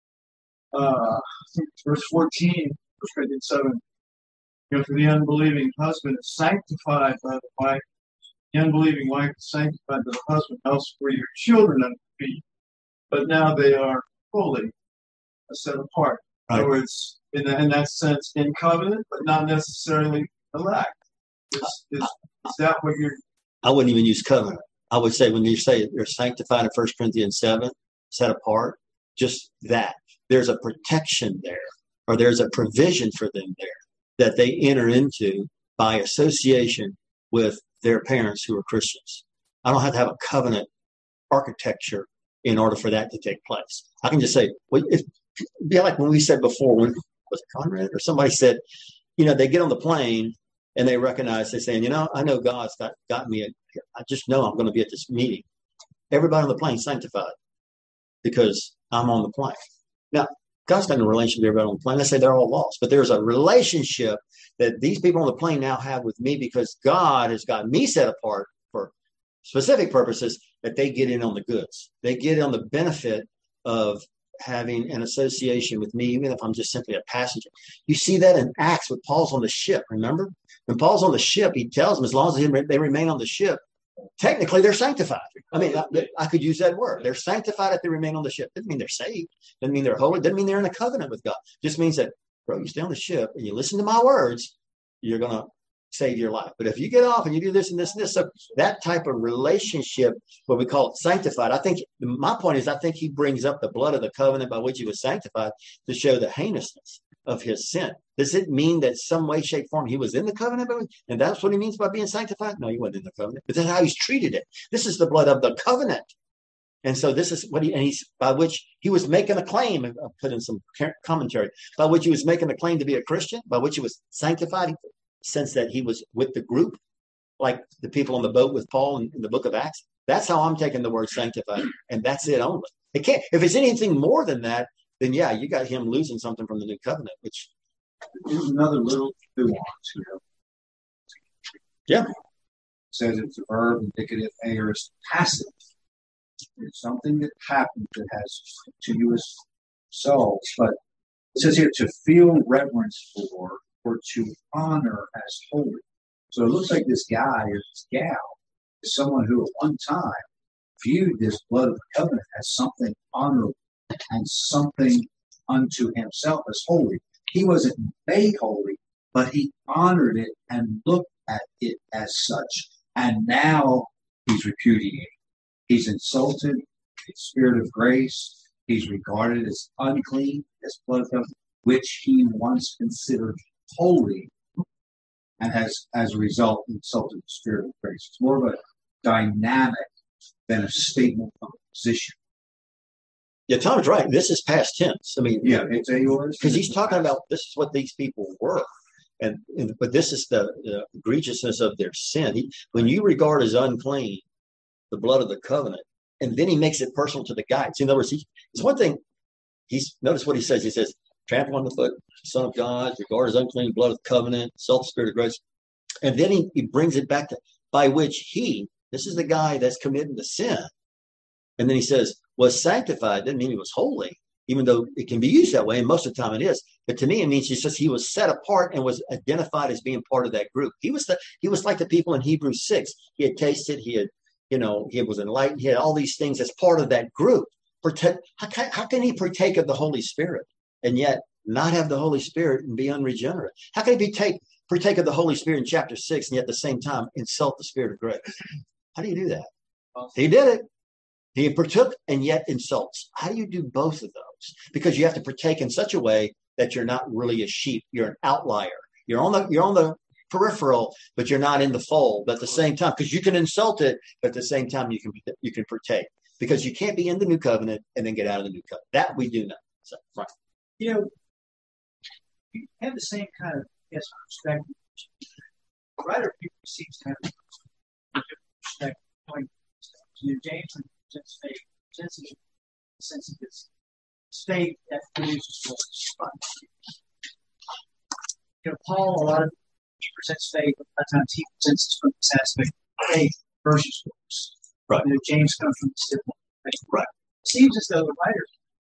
uh, I think it's verse fourteen, First Corinthians seven. You know, for the unbelieving husband is sanctified by the wife. The unbelieving wife is sanctified by the husband. Else were your children unto me, but now they are fully set apart. In Right. other words, in, the, in that sense, in covenant, but not necessarily elect. Is, is, is that what you're? I wouldn't even use covenant. I would say when you say you're sanctified in First Corinthians seven, set apart, just that. There's a protection there, or there's a provision for them there that they enter into by association with their parents who are Christians. I don't have to have a covenant architecture in order for that to take place. I can just say, well, it'd be like when we said before, when was it Conrad or somebody said, you know, they get on the plane and they recognize, they're saying, you know, I know God's got, got me. At, I just know I'm going to be at this meeting. Everybody on the plane sanctified because I'm on the plane. Now, God's got no relationship with everybody on the plane. Let's say they're all lost. But there's a relationship that these people on the plane now have with me because God has got me set apart for specific purposes that they get in on the goods. They get on the benefit of having an association with me, even if I'm just simply a passenger. You see that in Acts with Paul's on the ship, remember? When Paul's on the ship, he tells them as long as they remain on the ship, technically they're sanctified. I mean, I, I could use that word. They're sanctified if they remain on the ship. Doesn't mean they're saved. Doesn't mean they're holy. Doesn't mean they're in a covenant with God. Just means that, bro, you stay on the ship and you listen to my words, you're going to save your life. But if you get off and you do this and this and this, so that type of relationship, what we call it sanctified, I think my point is I think he brings up the blood of the covenant by which he was sanctified to show the heinousness of his sin. Does it mean that some way, shape, form he was in the covenant? And that's what he means by being sanctified? No, he wasn't in the covenant. But that's how he's treated it. This is the blood of the covenant And so this is what he, and he's, by which he was making a claim, and I'll put in some commentary, by which he was making a claim to be a Christian, by which he was sanctified, since that he was with the group, like the people on the boat with Paul in, in the book of Acts. That's how I'm taking the word sanctified. And that's it only. It can't, if it's anything more than that, then yeah, you got him losing something from the new covenant, which. There's another little nuance here. Yeah. It says it's a verb, indicative, aorist, passive. It's something that happens that has continuous results, but it says here to feel reverence for or to honor as holy. So it looks like this guy or this gal is someone who at one time viewed this blood of the covenant as something honorable and something unto himself as holy. He wasn't made holy, but he honored it and looked at it as such. And now he's repudiating. He's insulted the spirit of grace. He's regarded as unclean, as blood of covenant, which he once considered holy, and has, as a result, insulted the spirit of grace. It's more of a dynamic than a statement of position. Yeah, Tom's right. This is past tense. I mean, yeah, it's aorist because he's talking about this is what these people were. And, and but this is the uh, egregiousness of their sin. He, when you regard as unclean the blood of the covenant, and then he makes it personal to the guy. So in other words, he, it's one thing. He's notice what he says. He says, "Trample on the foot, Son of God, regard as unclean blood of the covenant, insult the spirit of grace," and then he, he brings it back to by which he. This is the guy that's committing the sin, and then he says was sanctified. Doesn't mean he was holy, even though it can be used that way, and most of the time it is. But to me, it means it's just he was set apart and was identified as being part of that group. He was the he was like the people in Hebrews six. He had tasted, he had, you know, he was enlightened. He had all these things as part of that group. Protect, how can, how can he partake of the Holy Spirit and yet not have the Holy Spirit and be unregenerate? How can he be take partake of the Holy Spirit in chapter six and yet at the same time insult the Spirit of grace? How do you do that? He did it. He partook and yet insults. How do you do both of those? Because you have to partake in such a way that you're not really a sheep. You're an outlier. You're on the you're on the peripheral, but you're not in the fold. But at the same time, because you can insult it, but at the same time you can you can partake. Because you can't be in the new covenant and then get out of the new covenant. That we do know. So, right. You know, you have the same kind of yes perspective. The writer people seems to have a different perspective. You know, James presents faith, presents a sense of this state that produces what is fun. You know, Paul, a lot of he presents faith, a lot of times he presents this from this aspect of faith versus works. Right. You know, James comes from this different perspective. Right. It seems as though the writer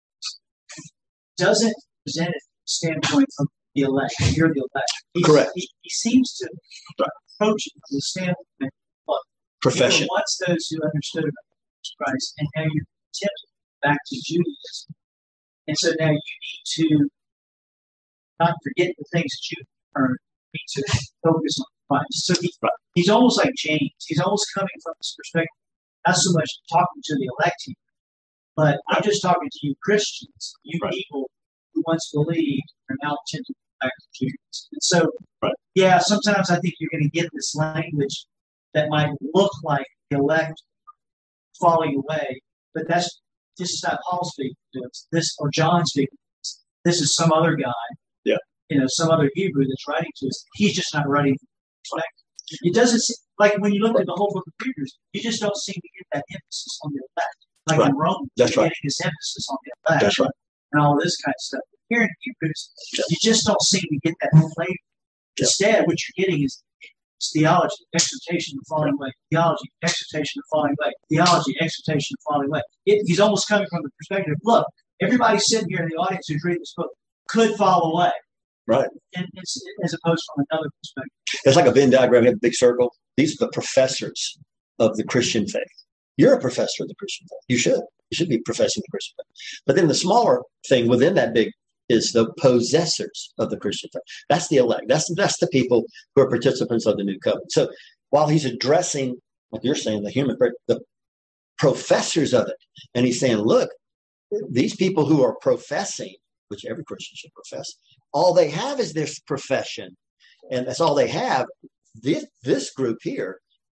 doesn't present it from the standpoint of the elect. You're the elect. He's, Correct. He, he seems to right. approach it from the standpoint of profession. Once those who understood about Jesus Christ, and now you're tempted back to Judaism. And so now you need to not forget the things that you earned. You need to focus on Christ. So he, right. he's almost like James. He's almost coming from this perspective, not so much talking to the elect here, but I'm just talking to you Christians, you right. people who once believed are now tempted back to Judaism. And so, right. yeah, sometimes I think you're going to get this language that might look like the elect falling away, but that's this is not Paul speaking to us. This or John speaking to us. This is some other guy, yeah, you know, some other Hebrew that's writing to us. He's just not writing from perspective. It doesn't seem, like when you look at the whole book of Hebrews, you just don't seem to get that emphasis on the elect. Like right. in Rome, that's you're right. getting this emphasis on the elect. That's right. And all this kind of stuff. Here in Hebrews, yeah. you just don't seem to get that flavor. Yeah. Instead, what you're getting is theology, exhortation of falling away. Theology, exhortation of falling away. Theology, exhortation of falling away. It, he's almost coming from the perspective, look, everybody sitting here in the audience who's reading this book could fall away. Right. And it's as opposed from another perspective. It's like a Venn diagram. You have a big circle. These are the professors of the Christian faith. You're a professor of the Christian faith. You should. You should be professing the Christian faith. But then the smaller thing within that big is the possessors of the Christian faith. That's the elect. That's, that's the people who are participants of the new covenant. So while he's addressing, like you're saying, the human, the professors of it, and he's saying, look, these people who are professing, which every Christian should profess, all they have is this profession. And that's all they have. This, this group here,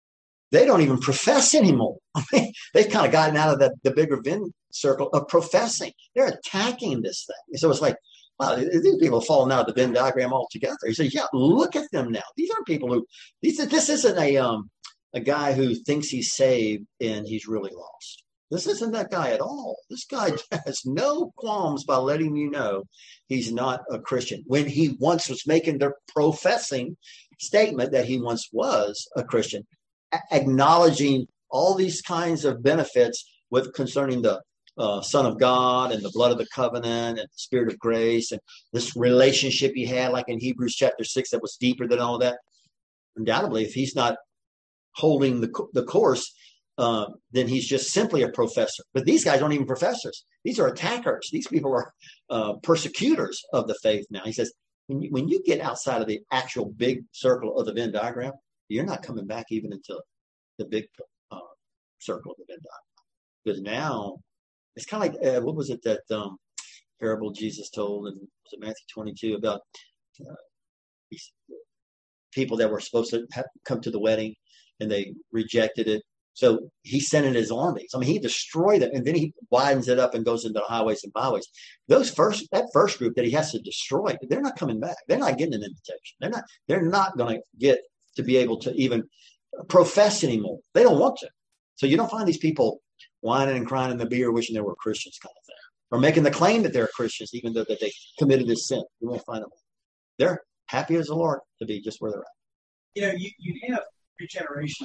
they don't even profess anymore. I mean, they've kind of gotten out of the, the bigger Venn circle of professing. They're attacking this thing. So it's like, wow, these people are falling out of the Venn diagram altogether. He says, yeah, look at them now. These aren't people who, these, this isn't a, um, a guy who thinks he's saved and he's really lost. This isn't that guy at all. This guy has no qualms by letting you know he's not a Christian. When he once was making the professing statement that he once was a Christian, a- acknowledging all these kinds of benefits with concerning the uh, Son of God and the blood of the covenant and the Spirit of grace and this relationship he had, like in Hebrews chapter six, that was deeper than all that. Undoubtedly, if he's not holding the the course, Uh, then he's just simply a professor. But these guys aren't even professors. These are attackers. These people are uh, persecutors of the faith now. He says, when you, when you get outside of the actual big circle of the Venn diagram, you're not coming back even into the big uh, circle of the Venn diagram. Because now, it's kind of like, uh, what was it that um, parable Jesus told in was it Matthew twenty-two about uh, these people that were supposed to have come to the wedding and they rejected it. So he sent in his armies. I mean, he destroyed it, and then he widens it up and goes into the highways and byways. Those first, that first group that he has to destroy, they're not coming back. They're not getting an invitation. They're not. They're not going to get to be able to even profess anymore. They don't want to. So you don't find these people whining and crying in the beer, wishing they were Christians, kind of thing, or making the claim that they're Christians, even though that they committed this sin. You won't find them. They're happy as the Lord to be just where they're at. You know, you, you have regeneration.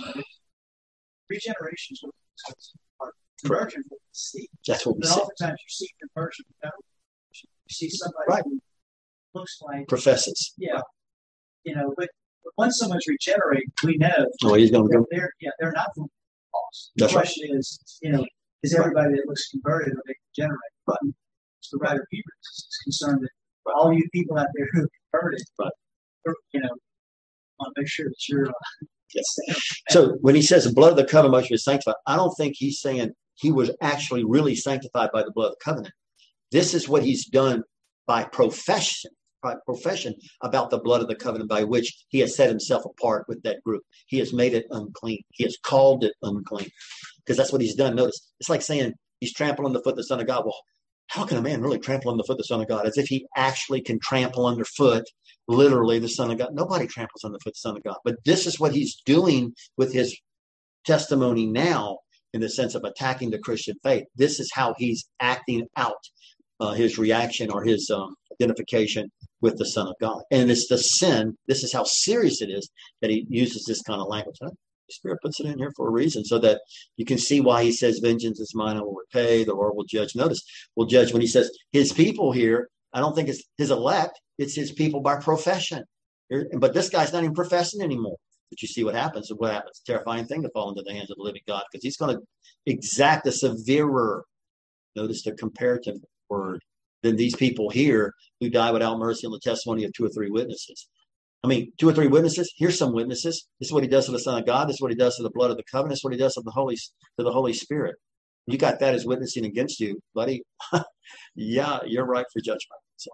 Regeneration is what conversion what we see. That's what we but see. Oftentimes you see conversion without regeneration. You see somebody right. who looks like professes. Yeah. You know, but, but once someone's regenerated, we know oh, he's going to go. They're yeah, they're not from false. The That's question right. is, you know, is everybody that looks converted or they regenerate? But the writer of Hebrews is concerned that for all you people out there who are converted, but you know, want to make sure that you're uh, Yes. So when he says the blood of the covenant must be sanctified, I don't think he's saying he was actually really sanctified by the blood of the covenant. This is what he's done by profession, by profession about the blood of the covenant by which he has set himself apart with that group. He has made it unclean. He has called it unclean because that's what he's done. Notice, it's like saying he's trampling the foot of the Son of God. Well, how can a man really trample on the foot of the Son of God? As if he actually can trample underfoot, literally, the Son of God. Nobody tramples on the foot of the Son of God. But this is what he's doing with his testimony now in the sense of attacking the Christian faith. This is how he's acting out uh, his reaction or his um, identification with the Son of God. And it's the sin. This is how serious it is that he uses this kind of language. Huh? The Spirit puts it in here for a reason so that you can see why he says, vengeance is mine, I will repay. The Lord will judge. Notice, will judge when he says his people here. I don't think it's his elect. It's his people by profession. But this guy's not even professing anymore. But you see what happens. And what happens? Terrifying thing to fall into the hands of the living God because he's going to exact a severer, notice the comparative word, than these people here who die without mercy on the testimony of two or three witnesses. I mean, two or three witnesses. Here's some witnesses. This is what he does to the Son of God. This is what he does to the blood of the covenant. This is what he does to the Holy to the Holy Spirit. You got that as witnessing against you, buddy. Yeah, you're right for judgment. So.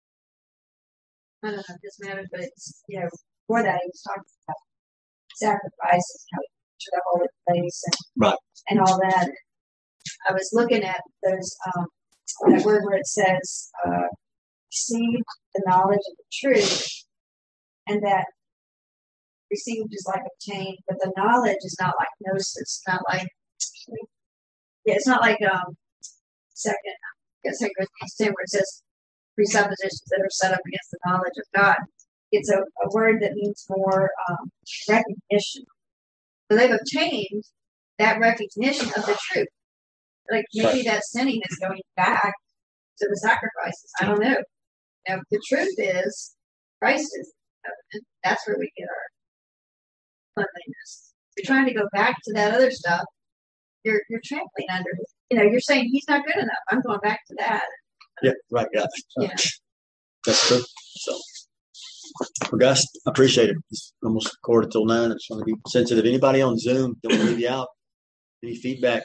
I don't know if this matters, but it's, you know, before that he was talking about sacrifices, how to the holy place and, right. and all that. I was looking at those um, that word where it says, uh, receive the knowledge of the truth, and that received is like obtained, but the knowledge is not like gnosis, not like, yeah, it's not like um, second, I guess Second Corinthians ten where it says presuppositions that are set up against the knowledge of God. It's a, a word that means more um, recognition. So they've obtained that recognition of the truth. Like maybe that sinning is going back to the sacrifices. I don't know. Now the truth is Christ is the covenant. That's where we get our cleanliness. If you're trying to go back to that other stuff, you're you're trampling under it. You know, you're saying he's not good enough. I'm going back to that. Yeah, right, yeah. Yeah. That's true. So well, guys, I appreciate it. It's almost quarter till nine. I just want to be sensitive. Anybody on Zoom, don't leave you out. Any feedback?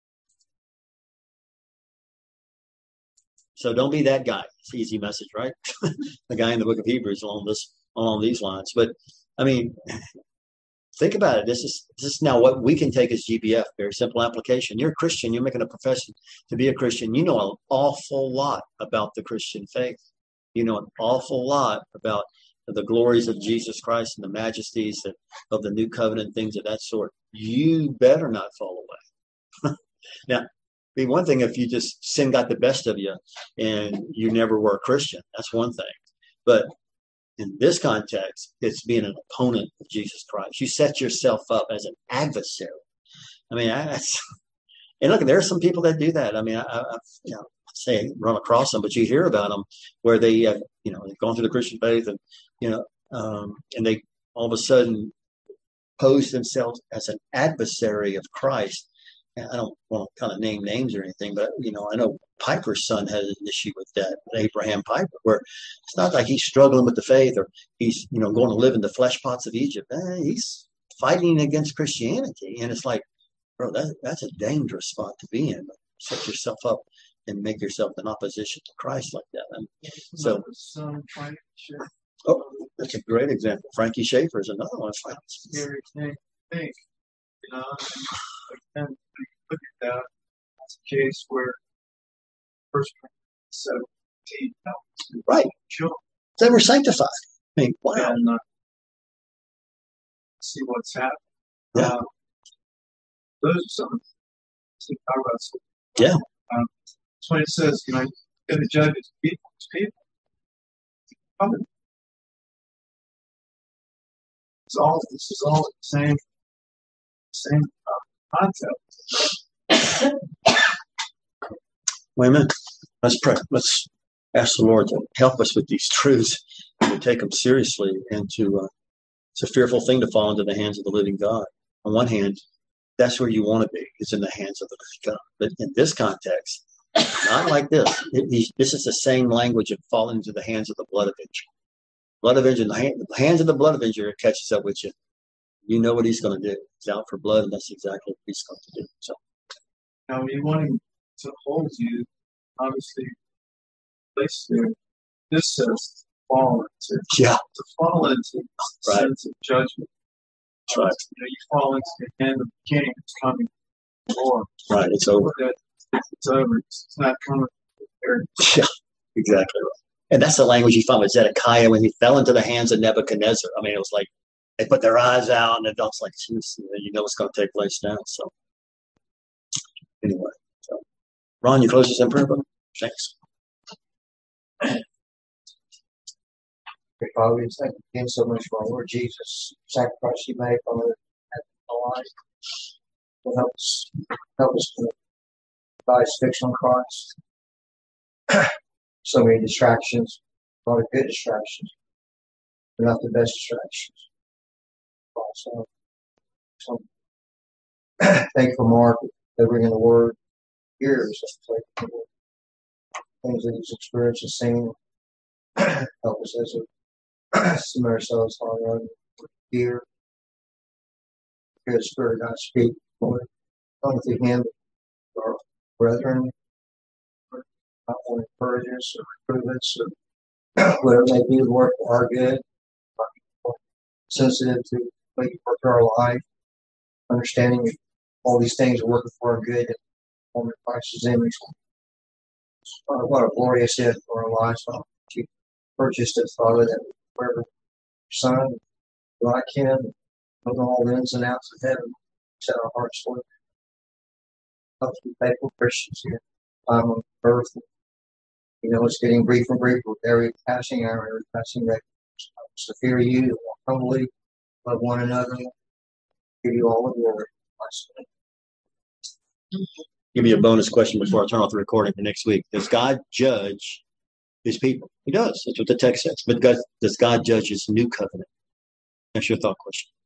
So don't be that guy. It's an easy message, right? The guy in the book of Hebrews along this along these lines. But I mean, think about it. This is this is now what we can take as G B F. Very simple application. You're a Christian. You're making a profession to be a Christian. You know an awful lot about the Christian faith. You know an awful lot about the glories of Jesus Christ and the majesties of, of the new covenant, things of that sort. You better not fall away. Now, be one thing if you just sin got the best of you and you never were a Christian. That's one thing. But in this context, it's being an opponent of Jesus Christ. You set yourself up as an adversary. I mean, that's, and look, there are some people that do that. I mean, I, I you know, say run across them, but you hear about them where they, uh, you know, they've gone through the Christian faith, and you know, um, and they all of a sudden pose themselves as an adversary of Christ. And I don't want to kind of name names or anything, but you know, I know Piper's son had an issue with that, Abraham Piper, where it's not like he's struggling with the faith or he's, you know, going to live in the flesh pots of Egypt. Eh, he's fighting against Christianity, and it's like, bro, that that's a dangerous spot to be in. Set yourself up and make yourself in opposition to Christ like that. I mean, so, Son, Frank, sure. oh, that's a great example. Frankie Schaefer is another one. Scary thing. Think, you know, and you look at that. That's a case where First Corinthians seventeen, right? Children. They were sanctified. I mean, wow. And, uh, see what's happening. Yeah. Um, those are some. See, I wrote some. Yeah. Um, that's when it says, you know, you're going to judge his people. His people. Coming. It's all. This is all the same. Same uh, concept. Wait a minute. Let's pray. Let's ask the Lord to help us with these truths and to take them seriously. And to, uh, it's a fearful thing to fall into the hands of the living God. On one hand, that's where you want to be, is in the hands of the living God. But in this context, not like this. It, he, this is the same language of falling into the hands of the blood avenger. Blood avenger, the, hand, the hands of the blood avenger catches up with you. You know what he's going to do. He's out for blood, and that's exactly what he's going to do. So, now, when you want him to hold you, obviously, place there. This says to fall into. Yeah. To fall into a right. sense of judgment. That's right. You know, you fall into the hand of the king. It's coming. Or right. It's over. It's over. It's not coming. Yeah. Exactly right. And that's the language you found with Zedekiah when he fell into the hands of Nebuchadnezzar. I mean, it was like they put their eyes out, and it's like, you know what's going to take place now. So, anyway, so Ron, you close this in prayer, brother? Thanks. Father, we thank you again so much for our Lord Jesus, sacrifice you made for our life. Will help us, help us to provide fix on Christ. So many distractions, a lot of good distractions, but not the best distractions. So, so thank you for Mark delivering the word. Years of things that he's experienced and seen. Help us as a submit ourselves on our own fear. Good Spirit, God speak, Lord. Come through him, our brethren, not only encourage us or reprove us or whatever they do, work for our good. Sensitive to what you work for our life, understanding all these things are working for our good and forming Christ's image. Uh, what a glorious gift for our lives. Father. You purchased it, Father, that wherever your Son, like him, know all the ins and outs of heaven, set our hearts for it. Help us be faithful Christians here. Time on earth. You know, it's getting briefer and briefer with every passing hour, every passing day. Help us to fear you, to walk humbly, love one another, give you all the glory. Give you a bonus question before I turn off the recording for next week. Does God judge his people? He does. That's what the text says. But God, does God judge his new covenant? That's your thought question.